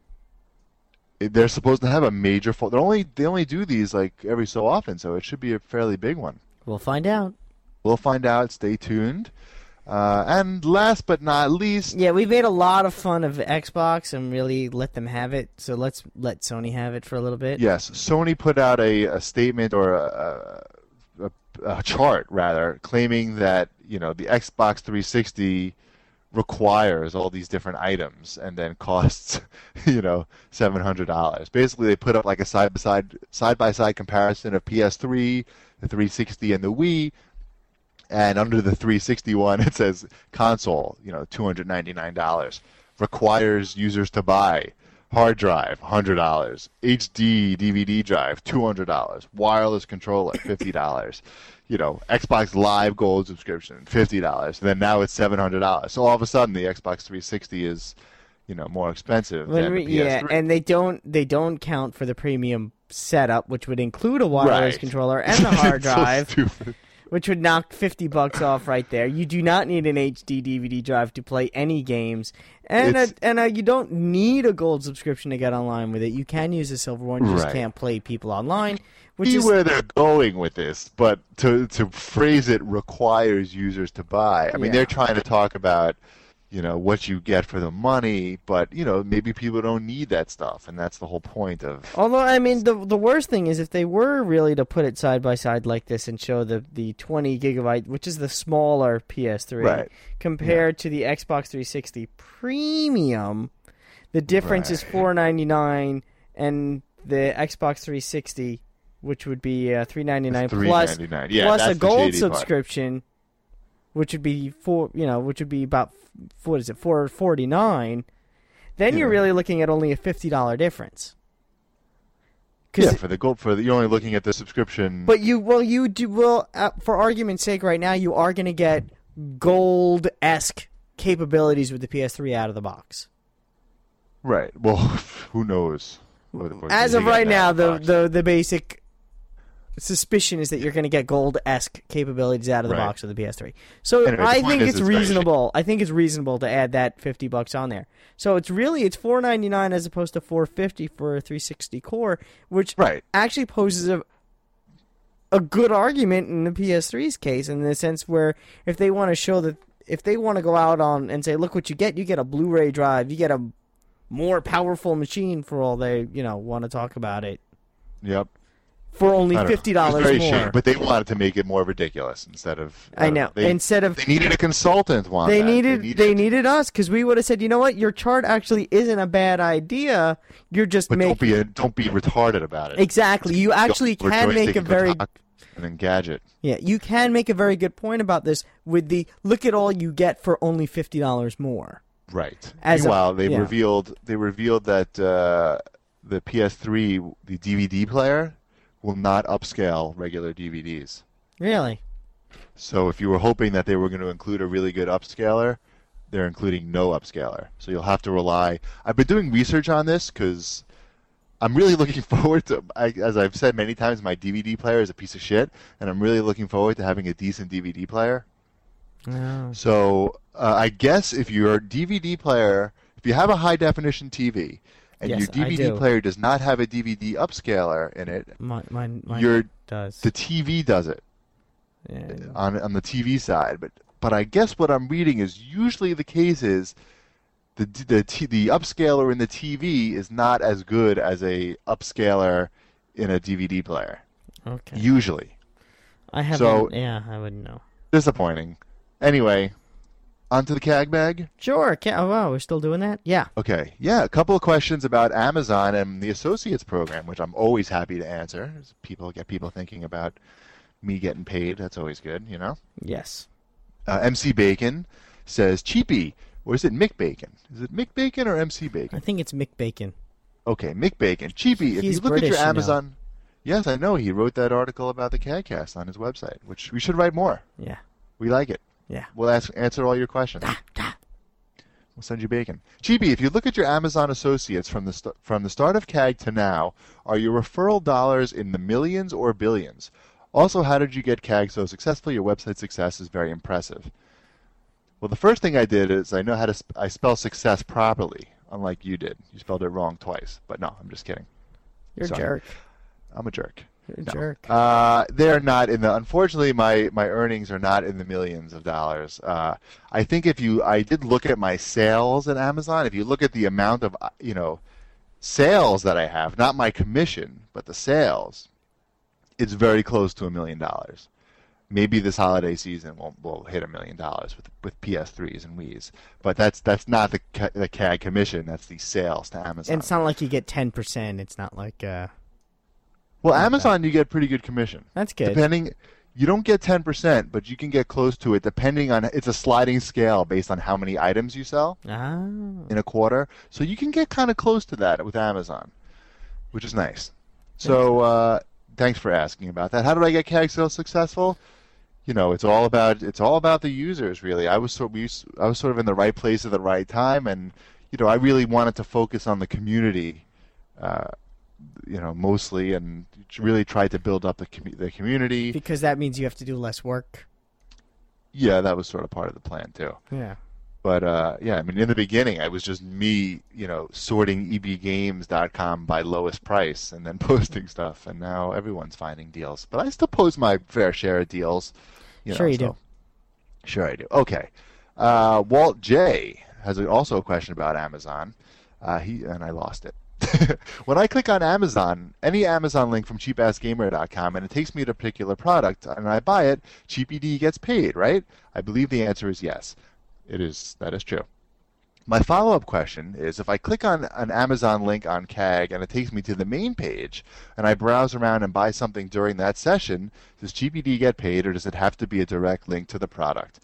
They're supposed to have a major fault. They only they only do these like every so often, so it should be a fairly big one. We'll find out. We'll find out. Stay tuned. Uh, and last but not least, Yeah, we made a lot of fun of Xbox and really let them have it. So let's let Sony have it for a little bit. yes, Sony put out a, a statement or a, a, a chart rather, claiming that you know the Xbox three sixty requires all these different items and then costs you know seven hundred dollars. Basically, they put up like a side by side side by side comparison of P S three, the three sixty, and the Wii. And under the three sixty one, it says console, you know, two hundred ninety-nine dollars. Requires users to buy. Hard drive, one hundred dollars. H D D V D drive, two hundred dollars. Wireless controller, fifty dollars. You know, Xbox Live Gold subscription, fifty dollars. And then now it's seven hundred dollars. So all of a sudden, the Xbox three sixty is, you know, more expensive When than we- the P S three. yeah, and they don't they don't count for the premium setup, which would include a wireless Right. controller and the hard It's so drive. stupid. Which would knock fifty bucks off right there. You do not need an H D D V D drive to play any games, and a, It's- and a, you don't need a gold subscription to get online with it. You can use a silver one. You just Right. can't play people online, which See is where they're going with this, but to to phrase it requires users to buy. I mean, Yeah. they're trying to talk about, you know, what you get for the money, but you know, maybe people don't need that stuff, and that's the whole point of. Although, I mean, the the worst thing is if they were really to put it side by side like this and show the, the twenty gigabyte, which is the smaller P S three, Right. compared to the Xbox three sixty Premium, the difference is Right. four ninety-nine, and the Xbox three sixty, which would be uh, three ninety-nine plus three ninety-nine. Yeah, plus a that's the gold shady part. subscription, which would be four, you know, which would be about what is it, four forty nine. Then you're Yeah. really looking at only a fifty dollar difference. 'Cause Yeah, it- for the gold, for the, you're only looking at the subscription. but you, well, you do, well, uh, for argument's sake, right now you are going to get gold esque capabilities with the P S three out of the box. right. Well, who knows? What, what As you of get right in now, that the, box. the the basic suspicion is that you're going to get gold esque capabilities out of the Right. box of the P S three. So Anyway, the I point think is it's it's very reasonable. I think it's reasonable to add that fifty bucks on there. So it's really it's four ninety nine as opposed to four fifty for a three sixty core, which Right. actually poses a a good argument in the P S three's case, in the sense where if they want to show that, if they want to go out on and say, look what you get, you get a Blu-ray drive, you get a more powerful machine for all they, you know, want to talk about it, Yep. for only I don't know. fifty dollars It's very more. shady, but they wanted to make it more ridiculous instead of. I don't know. They, Instead of they needed a consultant. On they that. needed they needed us, because we would have said, you know what, your chart actually isn't a bad idea. You're just But don't making be a, don't be retarded about it. exactly. You actually We're can make a joystick very and talk and then gadget. yeah. You can make a very good point about this with the look at all you get for only fifty dollars more. Right. As a- Meanwhile, they yeah. revealed they revealed that uh, the P S three, the D V D player, will not upscale regular D V Ds. Really? So if you were hoping that they were going to include a really good upscaler, they're including no upscaler. So you'll have to rely. I've been doing research on this because I'm really looking forward to, I, as I've said many times, my D V D player is a piece of shit, and I'm really looking forward to having a decent D V D player. Oh. So uh, I guess if your D V D player, if you have a high definition T V, and Yes, your D V D I do. player does not have a D V D upscaler in it, Mine, mine, mine your does. the T V does it Yeah, I know. on on the T V side. But but I guess what I'm reading is usually the case is the the t, the upscaler in the T V is not as good as a upscaler in a D V D player. Okay. Usually, I haven't. so- yeah, I wouldn't know. disappointing. Anyway, onto the C A G bag. Sure. Can, oh, wow, we're still doing that? Yeah. Okay, yeah, a couple of questions about Amazon and the Associates program, which I'm always happy to answer. As people get people thinking about me getting paid. That's always good, you know. Yes. Uh, M C Bacon says cheapy, or is it Mick Bacon? Is it Mick Bacon or M C I Bacon? think it's Mick Bacon. Okay, Mick Bacon, cheapy. If He's you look British, at you your know. Amazon, yes, I know he wrote that article about the CADcast on his website, which we should write more. Yeah. We like it. Yeah. We'll ask, answer all your questions. Ah, ah. We'll send you bacon. Cheapy, if you look at your Amazon associates from the st- from the start of C A G to now, are your referral dollars in the millions or billions? Also, how did you get C A G so successful? Your website success is very impressive. Well, the first thing I did is I know how to sp- I spell success properly, unlike you did. You spelled it wrong twice. But no, I'm just kidding. You're a Sorry. jerk. I'm a jerk. You're a No. jerk. Uh, they're not in the. Unfortunately, my, my earnings are not in the millions of dollars. Uh, I think if you, I did look at my sales at Amazon. If you look at the amount of, uh, you know, sales that I have, not my commission, but the sales, it's very close to a million dollars. Maybe this holiday season will will hit a million dollars with with P S threes and Wii's, but that's that's not the ca- the C A G commission. That's the sales to Amazon. And it's not like you get ten percent. It's not like, uh, Well, Not Amazon, you get pretty good commission. that's good. Depending, you don't get ten percent, but you can get close to it depending on, it's a sliding scale based on how many items you sell Ah. in a quarter. So you can get kind of close to that with Amazon, which is nice. So uh, thanks for asking about that. How did I get C A G so successful? You know, it's all about it's all about the users, really. I was sort we, I was sort of in the right place at the right time, and you know, I really wanted to focus on the community. Uh, you know, mostly, and really tried to build up the com- the community. Because that means you have to do less work. Yeah, that was sort of part of the plan too. Yeah. But uh, yeah, I mean, in the beginning, it was just me, you know, sorting e b games dot com by lowest price and then posting stuff. And now everyone's finding deals. But I still post my fair share of deals. You Sure know, you so- do. Sure I do. Okay. Uh, Walt J has a, also a question about Amazon. Uh, he and I lost it. When I click on Amazon, any Amazon link from cheap ass gamer dot com, and it takes me to a particular product, and I buy it, Cheapy D gets paid, right? I believe the answer is yes. It is. That is true. My follow-up question is, if I click on an Amazon link on C A G and it takes me to the main page, and I browse around and buy something during that session, does Cheapy D get paid, or does it have to be a direct link to the product?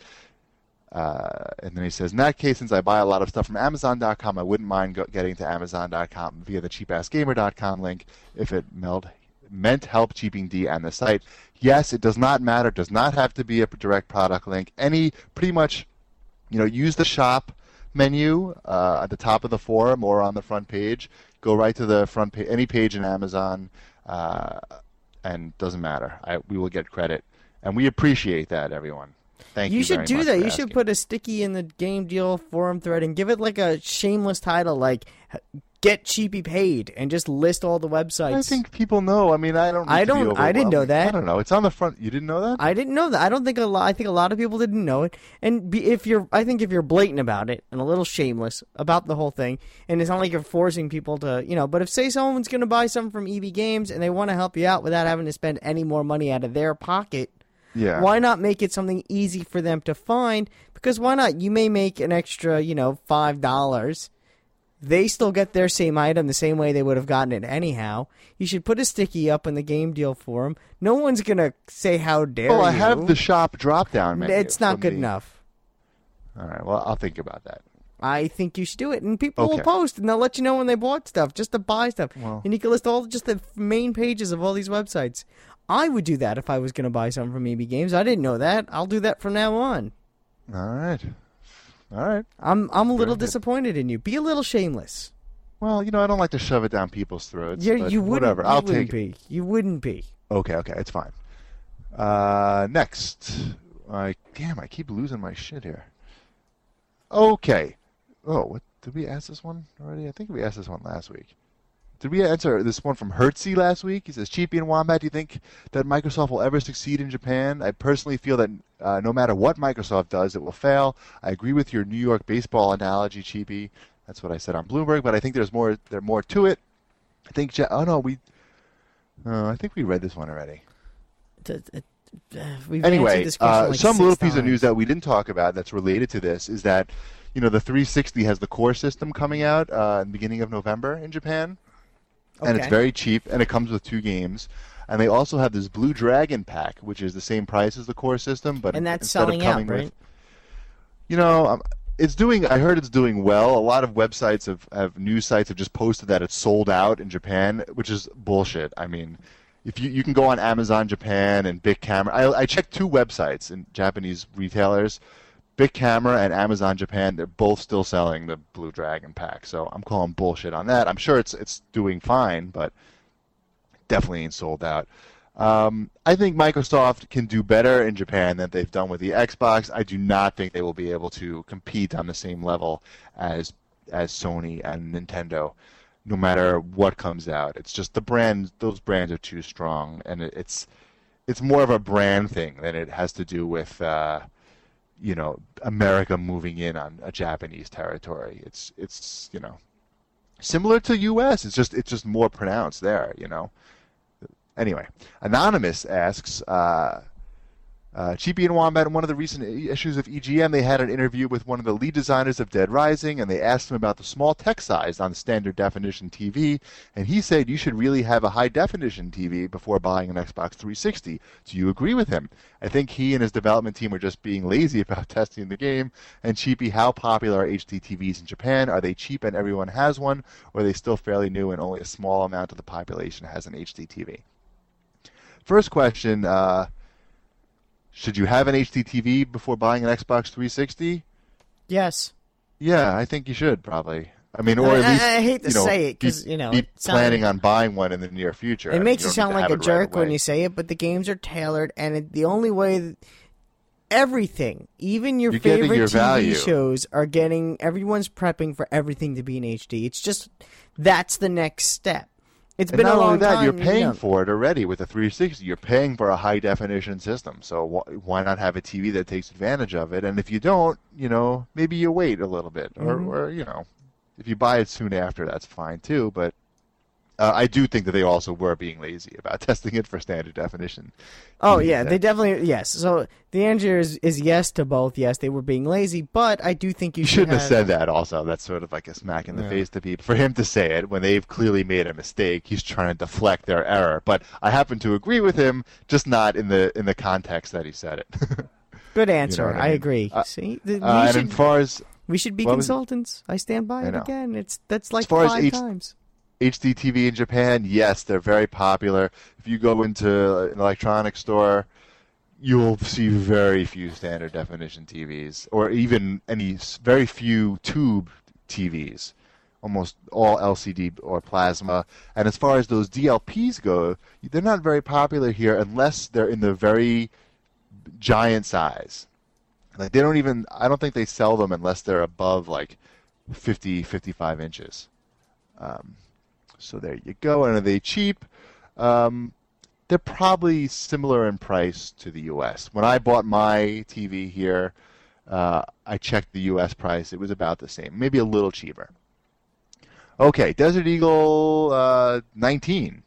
Uh, and then he says, in that case, since I buy a lot of stuff from Amazon dot com, I wouldn't mind go- getting to Amazon dot com via the cheap ass gamer dot com link if it meld, meant help Cheaping D and the site. Yes, it does not matter. It does not have to be a direct product link. Any, pretty much, you know, use the shop menu uh, at the top of the forum or on the front page. Go right to the front page, any page in Amazon, uh, and doesn't matter. I, we will get credit. And we appreciate that, everyone. Thank you. You should very do much that. for You should asking. put a sticky in the game deal forum thread and give it like a shameless title, like "Get Cheapy Paid," and just list all the websites. I think people know. I mean, I don't. Need I to be don't- I didn't know overwhelming. that. I don't know. It's on the front. You didn't know that? I didn't know that. I don't think a lot. I think a lot of people didn't know it. And be, if you're, I think if you're blatant about it and a little shameless about the whole thing, and it's not like you're forcing people to, you know. But if say someone's going to buy something from E B Games and they want to help you out without having to spend any more money out of their pocket. Yeah. Why not make it something easy for them to find? Because why not? You may make an extra, you know, five dollars. They still get their same item the same way they would have gotten it anyhow. You should put a sticky up in the game deal forum. No one's gonna say how dare Oh, I you. have the shop drop down menu. It's not from good the- enough. All right. Well, I'll think about that. I think you should do it, and people will Okay. post, and they'll let you know when they bought stuff, just to buy stuff. Well- And you can list all just the main pages of all these websites. I would do that if I was going to buy something from E B Games. I didn't know that. I'll do that from now on. All right. All right. I'm I'm a little Very good. disappointed in you. Be a little shameless. Well, you know, I don't like to shove it down people's throats. You're, but you wouldn't. whatever. You I'll wouldn't take be. You wouldn't be. Okay, okay, it's fine. Uh, next. I damn, I keep losing my shit here. Okay. Oh, what did we ask this one already? I think we asked this one last week. Did we answer this one from Hertzy last week? He says, Cheapy and Wombat, do you think that Microsoft will ever succeed in Japan? I personally feel that uh, no matter what Microsoft does, it will fail. I agree with your New York baseball analogy, Cheapy. That's what I said on Bloomberg, but I think there's more There's more to it. I think, oh no, we, uh, I think we read this one already. We've anyway, this uh, like some little piece times. of news that we didn't talk about that's related to this is that, you know, the three sixty has the core system coming out uh, in the beginning of November in Japan. Okay. And it's very cheap, and it comes with two games. And they also have this Blue Dragon pack, which is the same price as the core system, but and that's instead selling of coming out, right? with, you know, um, it's doing. I heard it's doing well. A lot of websites have, have news sites have just posted that it's sold out in Japan, which is bullshit. I mean, if you you can go on Amazon Japan and Big Camera. I I checked two websites in Japanese retailers. Big Camera and Amazon Japan, they're both still selling the Blue Dragon pack. So I'm calling bullshit on that. I'm sure it's it's doing fine, but definitely ain't sold out. Um, I think Microsoft can do better in Japan than they've done with the Xbox. I do not think they will be able to compete on the same level as as Sony and Nintendo, no matter what comes out. It's just the brand; those brands are too strong, and it, it's it's more of a brand thing than it has to do with uh, you know America moving in on a Japanese territory. It's it's you know similar to U S. It's just it's just more pronounced there. You know. Anyway, Anonymous asks, uh, uh, Cheapy and Wombat, in one of the recent issues of E G M, they had an interview with one of the lead designers of Dead Rising, and they asked him about the small text size on standard definition T V, and he said you should really have a high definition T V before buying an Xbox three sixty. Do you agree with him? I think he and his development team are just being lazy about testing the game. And Cheapy, how popular are H D T Vs in Japan? Are they cheap and everyone has one, or are they still fairly new and only a small amount of the population has an H D T V? First question, uh, should you have an H D T V before buying an Xbox three sixty? Yes. Yeah, I think you should probably. I mean, or I, at least I, I hate to you know, say it be, because you know be it planning sounds, on buying one in the near future. It I mean, makes you you don't sound need to like have a it right jerk when away. you say it, but the games are tailored, and it, the only way, that, everything, even your You're getting favorite your T V value. shows, are getting. Everyone's prepping for everything to be in H D. It's just that's the next step. It's And been not a long only that, time. you're paying you know. for it already with the three sixty. You're paying for a high definition system, so wh- why not have a T V that takes advantage of it? And if you don't, you know, maybe you wait a little bit, or, Mhm. or you know, if you buy it soon after, that's fine too. But uh, I do think that they also were being lazy about testing it for standard definition. Oh T V yeah, that- they definitely yes. So the answer is, is yes to both. Yes, they were being lazy, but I do think you, You should shouldn't have have said that. Also, that's sort of like a smack in the Yeah. face to people. For him to say it when they've clearly made a mistake, he's trying to deflect their error. But I happen to agree with him, just not in the in the context that he said it. Good answer. what I I, mean. agree. Uh, See, the, we, uh, and should, as far as we should be what was it? consultants. I stand by I it know. again. It's that's like far as five H- times. H D T V in Japan, yes, they're very popular. If you go into an electronics store, you'll see very few standard definition T Vs, or even any s- very few tube T Vs. Almost all L C D or plasma. And as far as those D L Ps go, they're not very popular here unless they're in the very giant size. Like they don't even, I don't think they sell them unless they're above like fifty, fifty-five inches. Um, so there you go. And are they cheap? Um, they're probably similar in price to the U S. When I bought my T V here, uh, I checked the U S price. It was about the same, maybe a little cheaper. Okay, Desert Eagle uh, nineteen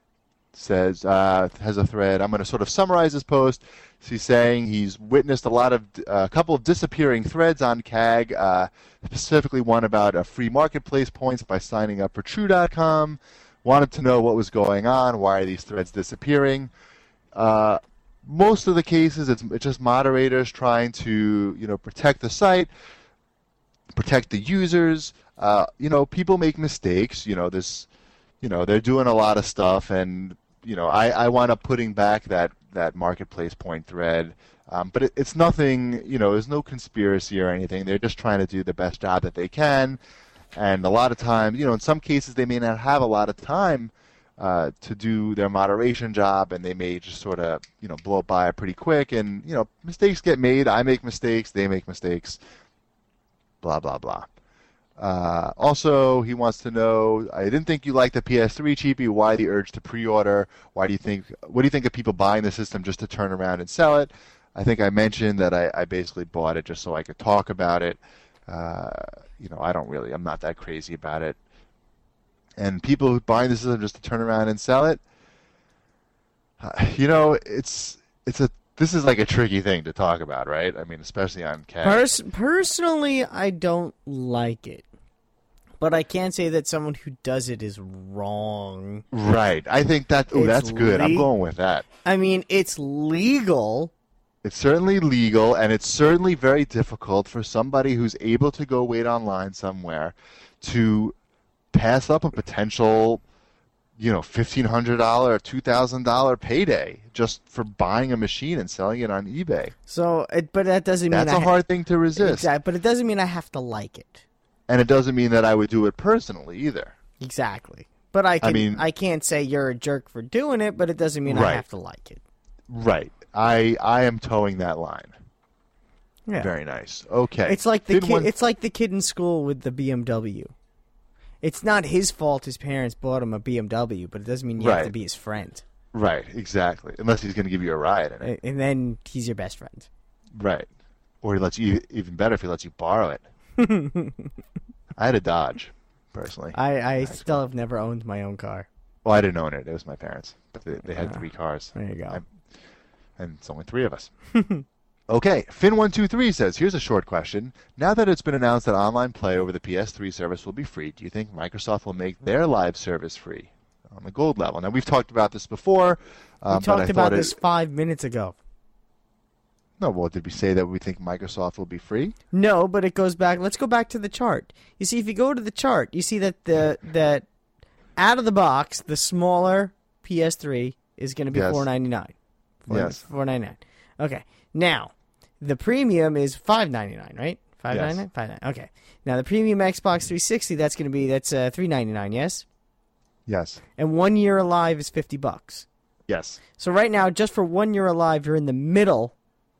says, uh, has a thread. I'm going to sort of summarize this post. So he's saying he's witnessed a lot of, uh, a couple of disappearing threads on C A G, uh, specifically one about a free marketplace points by signing up for True dot com. Wanted to know what was going on. Why are these threads disappearing? Uh, most of the cases, it's, it's just moderators trying to, you know, protect the site, protect the users. Uh, you know, people make mistakes. You know, this, you know, they're doing a lot of stuff, and you know, I, I wind up putting back that that marketplace point thread. Um, but it, it's nothing, you know, there's no conspiracy or anything. They're just trying to do the best job that they can. And a lot of times, you know, in some cases they may not have a lot of time uh, to do their moderation job, and they may just sort of, you know, blow by it pretty quick. And, you know, mistakes get made. I make mistakes. They make mistakes. Blah, blah, blah. Uh, also, he wants to know, I didn't think you liked the P S three, Cheapy. Why the urge to pre-order? Why do you think, what do you think of people buying the system just to turn around and sell it? I think I mentioned that I, I basically bought it just so I could talk about it. Uh, you know, I don't really, I'm not that crazy about it. And people who buy the system just to turn around and sell it, uh, you know, it's, it's a, this is like a tricky thing to talk about, right? I mean, especially on cash. Pers- personally, I don't like it. But I can't say that someone who does it is wrong. Right. I think that, oh, It's that's good. I'm le- going with that. I mean, it's legal. It's certainly legal, and it's certainly very difficult for somebody who's able to go wait online somewhere to pass up a potential, you know, fifteen hundred dollars or two thousand dollars payday just for buying a machine and selling it on eBay. So, it, but that doesn't mean That's I a ha- hard thing to resist. Exactly, but it doesn't mean I have to like it. And it doesn't mean that I would do it personally either. Exactly. But I can, I, mean- I can't say you're a jerk for doing it, but it doesn't mean I Right. have to like it. Right. I I am towing that line. Yeah. Very nice. Okay. It's like the Fin kid. one- It's like the kid in school with the B M W. It's not his fault his parents bought him a B M W, but it doesn't mean you have to Right. be his friend. Right, exactly. Unless he's going to give you a ride in it. And then he's your best friend. Right. Or he lets you, even better if he lets you borrow it. I had a Dodge, personally. I, I still have never owned my own car. Well, I didn't own it. It was my parents. But they, they had Ah, three cars. There you go. I- and it's only three of us. Okay, Fin one two three says, here's a short question. Now that it's been announced that online play over the P S three service will be free, do you think Microsoft will make their live service free on the gold level? Now, we've talked about this before. Um, we but I talked about thought it- this five minutes ago. No, well, did we say that we think Microsoft will be free? No, but it goes back. Let's go back to the chart. You see, if you go to the chart, you see that the that out of the box, the smaller P S three is going to be Yes. four ninety nine. Yes. four ninety nine. Okay. Now, the premium is five ninety nine, right? Five ninety nine. Five ninety nine. Okay. Now the premium Xbox three sixty, that's going to be that's uh, three ninety nine. Yes. Yes. And one year alive is fifty bucks. Yes. So right now, just for one year alive, you're in the middle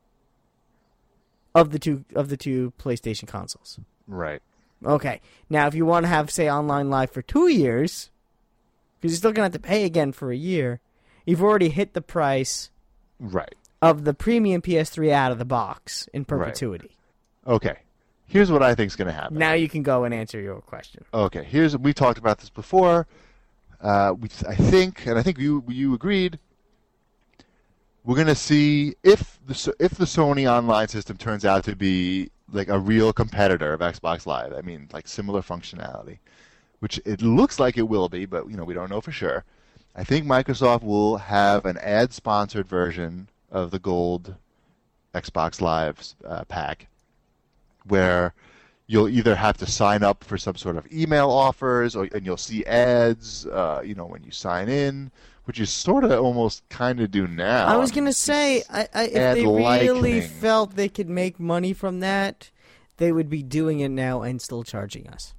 of the two of the two PlayStation consoles. Right. Okay. Now, if you want to have, say, online live for two years, because you're still going to have to pay again for a year, you've already hit the price Right. of the premium P S three out of the box in perpetuity. Okay. Here's what I think is going to happen. Now you can go and answer your question. Okay. Here's we talked about this before. Uh, we, I think, and I think you you agreed. We're going to see if the if the Sony online system turns out to be like a real competitor of Xbox Live. I mean, like similar functionality, which it looks like it will be, but you know we don't know for sure. I think Microsoft will have an ad-sponsored version of the Gold Xbox Live uh, pack, where you'll either have to sign up for some sort of email offers, or and you'll see ads, uh, you know, when you sign in, which you sort of almost kind of do now. I was I going mean, to say, I, I, if ad they really likening. felt they could make money from that, they would be doing it now and still charging us.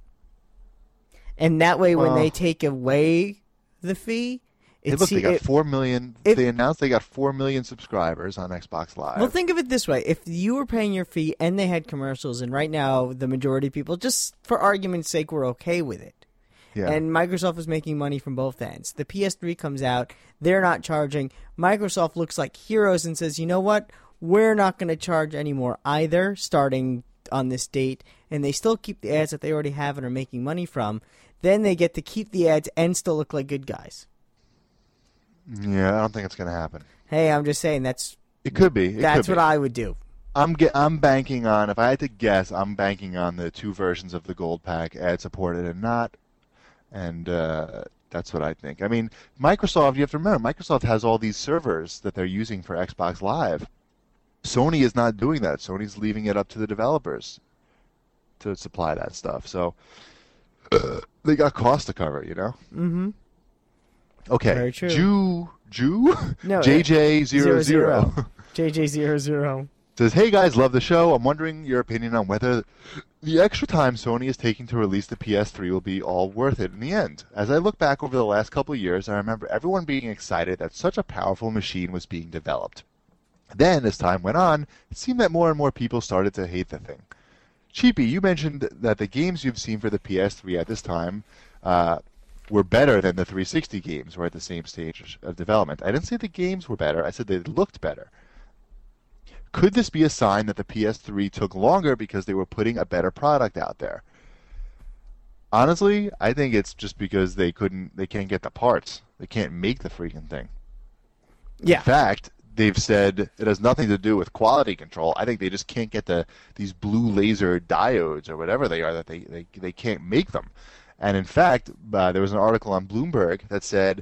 And that way, when Well- they take away the fee, Hey, it's look, they got it- four million. if- they announced they got four million subscribers on Xbox Live. Well, think of it this way: if you were paying your fee and they had commercials, and right now the majority of people, just for argument's sake, were okay with it, yeah. and Microsoft was making money from both ends. The P S three comes out; they're not charging. Microsoft looks like heroes and says, "You know what? We're not going to charge anymore either, starting on this date." And they still keep the ads that they already have and are making money from. Then they get to keep the ads and still look like good guys. yeah, I don't think it's going to happen. Hey, I'm just saying that's It could be. It that's could what be. I would do. I'm ge- I'm banking on, if I had to guess, I'm banking on the two versions of the Gold Pack, ad supported and not, and uh, that's what I think. I mean, Microsoft, you have to remember, Microsoft has all these servers that they're using for Xbox Live. Sony is not doing that. Sony's leaving it up to the developers to supply that stuff. So uh, they got cost to cover, you know? Mm-hmm. Okay. Very true. Jew, Jew? No, J J zero zero. J J zero zero. Says, hey guys, love the show. I'm wondering your opinion on whether the extra time Sony is taking to release the P S three will be all worth it in the end. As I look back over the last couple of years, I remember everyone being excited that such a powerful machine was being developed. Then, as time went on, it seemed that more and more people started to hate the thing. Cheapy, you mentioned that the games you've seen for the P S three at this time uh, were better than the three sixty games were at the same stage of development. I didn't say the games were better. I said they looked better. Could this be a sign that the P S three took longer because they were putting a better product out there? Honestly, I think it's just because they couldn't, they can't get the parts. They can't make the freaking thing. Yeah. In fact, they've said it has nothing to do with quality control. I think they just can't get the these blue laser diodes or whatever they are that they they, they can't make them. And in fact, uh, there was an article on Bloomberg that said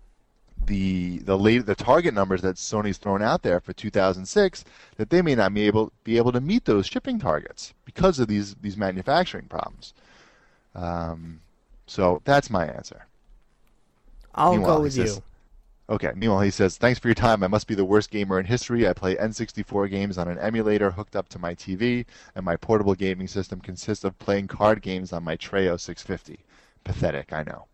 the the late, the target numbers that Sony's thrown out there for two thousand six, that they may not be able be able to meet those shipping targets because of these these manufacturing problems. Um, so that's my answer. I'll Meanwhile, go with he says, you. Okay. Meanwhile, he says, thanks for your time. I must be the worst gamer in history. I play N sixty-four games on an emulator hooked up to my T V, and my portable gaming system consists of playing card games on my Treo six fifty. Pathetic, I know.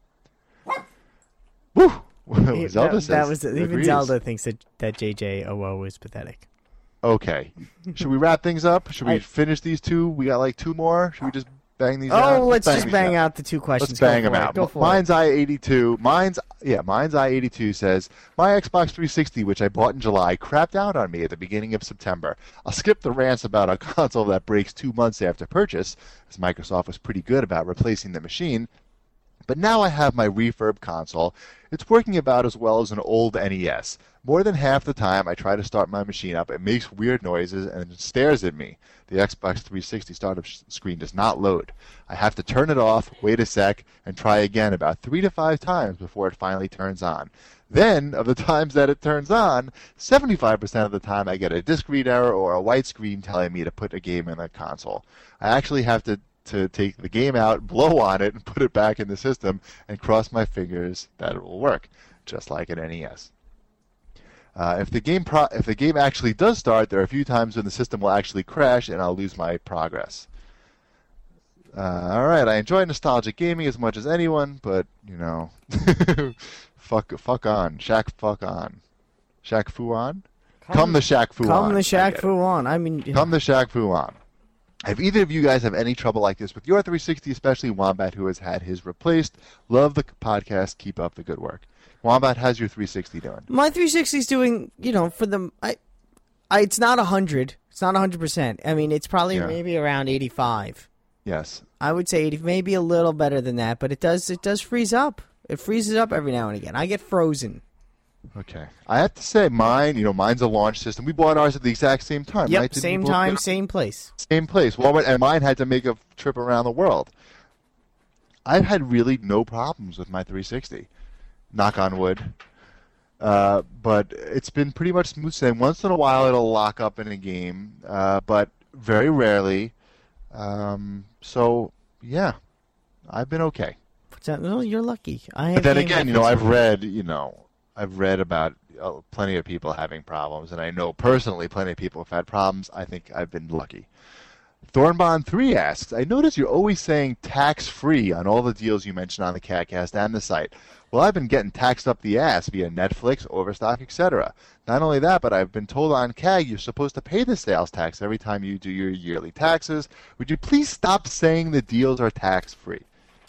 Woo! He- Zelda that, says, that was even agrees. Zelda thinks that that J J O O is pathetic. Okay. Should we wrap things up? Should we I- finish these two? We got like two more. Should we just bang these out? Oh, let's just these bang out the two questions. Let's bang Go them for it. out. Go for Mine's it. I eighty-two. Mine's yeah. Mine's I eighty-two says my Xbox three sixty, which I bought in July, crapped out on me at the beginning of September. I'll skip the rants about a console that breaks two months after purchase, as Microsoft was pretty good about replacing the machine. But now I have my refurb console. It's working about as well as an old N E S. More than half the time I try to start my machine up, it makes weird noises and it stares at me. The Xbox three sixty startup sh- screen does not load. I have to turn it off, wait a sec, and try again about three to five times before it finally turns on. Then, of the times that it turns on, seventy-five percent of the time I get a disk read error or a white screen telling me to put a game in the console. I actually have to to take the game out, blow on it, and put it back in the system, and cross my fingers that it will work, just like an N E S. Uh, if the game pro- if the game actually does start, there are a few times when the system will actually crash, and I'll lose my progress. Uh, all right, I enjoy nostalgic gaming as much as anyone, but you know, fuck, fuck on, Shaq, fuck on, Shaq Fu on, come, come the Shaq Fu on, come the Shaq Fu on. I mean, come the Shaq Fu on. Have either of you guys have any trouble like this with your three sixty, especially Wombat, who has had his replaced? Love the podcast. Keep up the good work. Wombat, how's your three sixty doing? my three sixty is doing, you know, for the I, I it's not a hundred. It's not a hundred percent. I mean, it's probably Yeah. maybe around eighty-five. Yes. I would say eighty, maybe a little better than that, but it does it does freeze up. It freezes up every now and again. I get frozen. Okay. I have to say, mine, you know, mine's a launch system. We bought ours at the exact same time. Yep, right? Didn't we same both time, get- same place. Same place. Well, and mine had to make a trip around the world. I've had really no problems with my three sixty. Knock on wood. Uh, but it's been pretty much smooth sailing. Once in a while, it'll lock up in a game, uh, but very rarely. Um, so, yeah, I've been okay. So, well, you're lucky. I have But then games again, that you know, fix I've it. read, you know, I've read about uh, plenty of people having problems, and I know personally plenty of people have had problems. I think I've been lucky. Thornbond three asks, I notice you're always saying tax-free on all the deals you mention on the CatCast and the site. Well, I've been getting taxed up the ass via Netflix, Overstock, et cetera. Not only that, but I've been told on C A G you're supposed to pay the sales tax every time you do your yearly taxes. Would you please stop saying the deals are tax-free?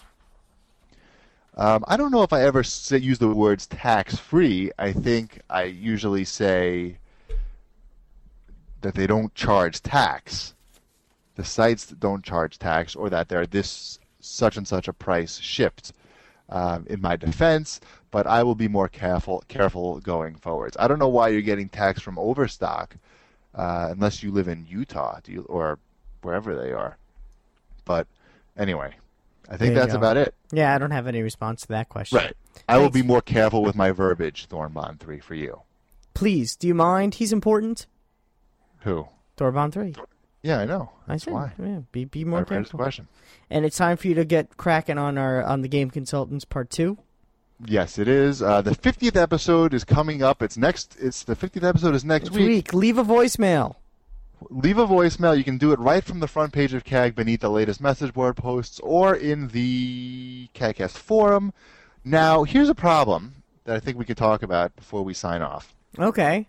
Um, I don't know if I ever say, use the words tax-free. I think I usually say that they don't charge tax. The sites don't charge tax, or that they're this such and such a price shipped. Um, in my defense, but I will be more careful careful going forwards. I don't know why you're getting tax from Overstock, uh, unless you live in Utah, do you, or wherever they are. But anyway, I think There you that's go. about it. Yeah, I don't have any response to that question. Right. I will Thanks. be more careful with my verbiage, Thornbond three, for you. Please, do you mind? He's important. Who? Thornbond three. Yeah, I know. I That's said, why. yeah, be be I more read his careful. question. And it's time for you to get cracking on our on the Game Consultants Part Two. Yes, it is. Uh, the fiftieth episode is coming up. It's next. It's the fiftieth episode is next Next week. week. Leave a voicemail. Leave a voicemail. You can do it right from the front page of C A G beneath the latest message board posts or in the CAGcast forum. Now, here's a problem that I think we could talk about before we sign off. Okay.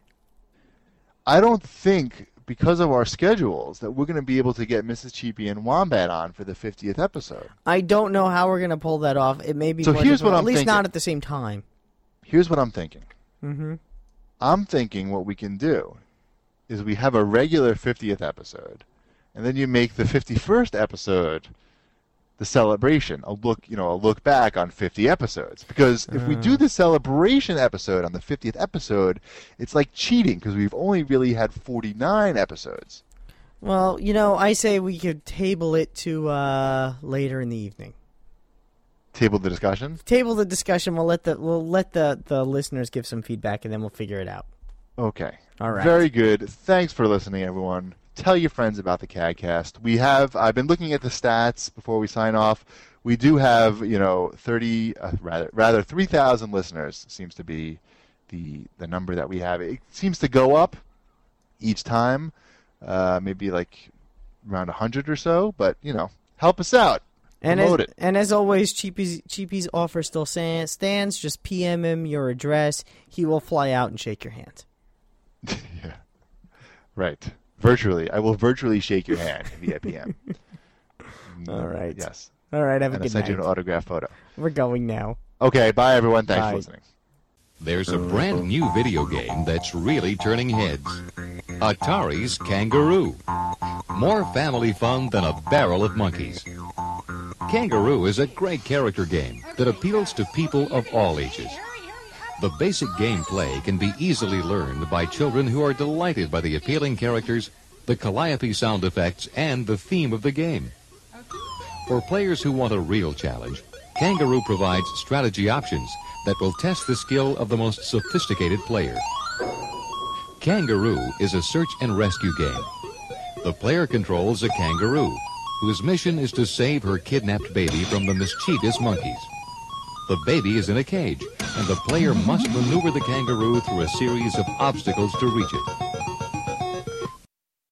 I don't think, because of our schedules, that we're going to be able to get Missus Cheapy and Wombat on for the fiftieth episode. I don't know how we're going to pull that off. It may be So more here's what difficult, I'm at least thinking. not at the same time. Here's what I'm thinking. Mm-hmm. I'm thinking what we can do is we have a regular fiftieth episode, and then you make the fifty-first episode the celebration, a look, you know, a look back on fifty episodes. Because if we do the celebration episode on the fiftieth episode, it's like cheating because we've only really had forty-nine episodes. Well, you know, I say we could table it to uh, later in the evening. Table the discussion. Table the discussion. We'll let the we'll let the, the listeners give some feedback, and then we'll figure it out. Okay. All right. Very good. Thanks for listening, everyone. Tell your friends about the CAGcast. We have. I've been looking at the stats before we sign off. We do have, you know, thirty, uh, rather, rather three thousand listeners. Seems to be the the number that we have. It seems to go up each time, uh, maybe like around a hundred or so. But you know, help us out. And as, Promote it. and as always, Cheapy's, Cheapy's offer still sta- stands. Just P M him your address. He will fly out and shake your hand. Yeah. Right. Virtually. I will virtually shake your hand via P M. All right. Yes. All right, have a And I'll good send night. you an autograph photo. We're going now. Okay, bye everyone. Thanks Bye. for listening. There's a brand new video game that's really turning heads. Atari's Kangaroo. More family fun than a barrel of monkeys. Kangaroo is a great character game that appeals to people of all ages. The basic gameplay can be easily learned by children who are delighted by the appealing characters, the calliope sound effects, and the theme of the game. For players who want a real challenge, Kangaroo provides strategy options that will test the skill of the most sophisticated player. Kangaroo is a search and rescue game. The player controls a kangaroo, whose mission is to save her kidnapped baby from the mischievous monkeys. The baby is in a cage, and the player must maneuver the kangaroo through a series of obstacles to reach it.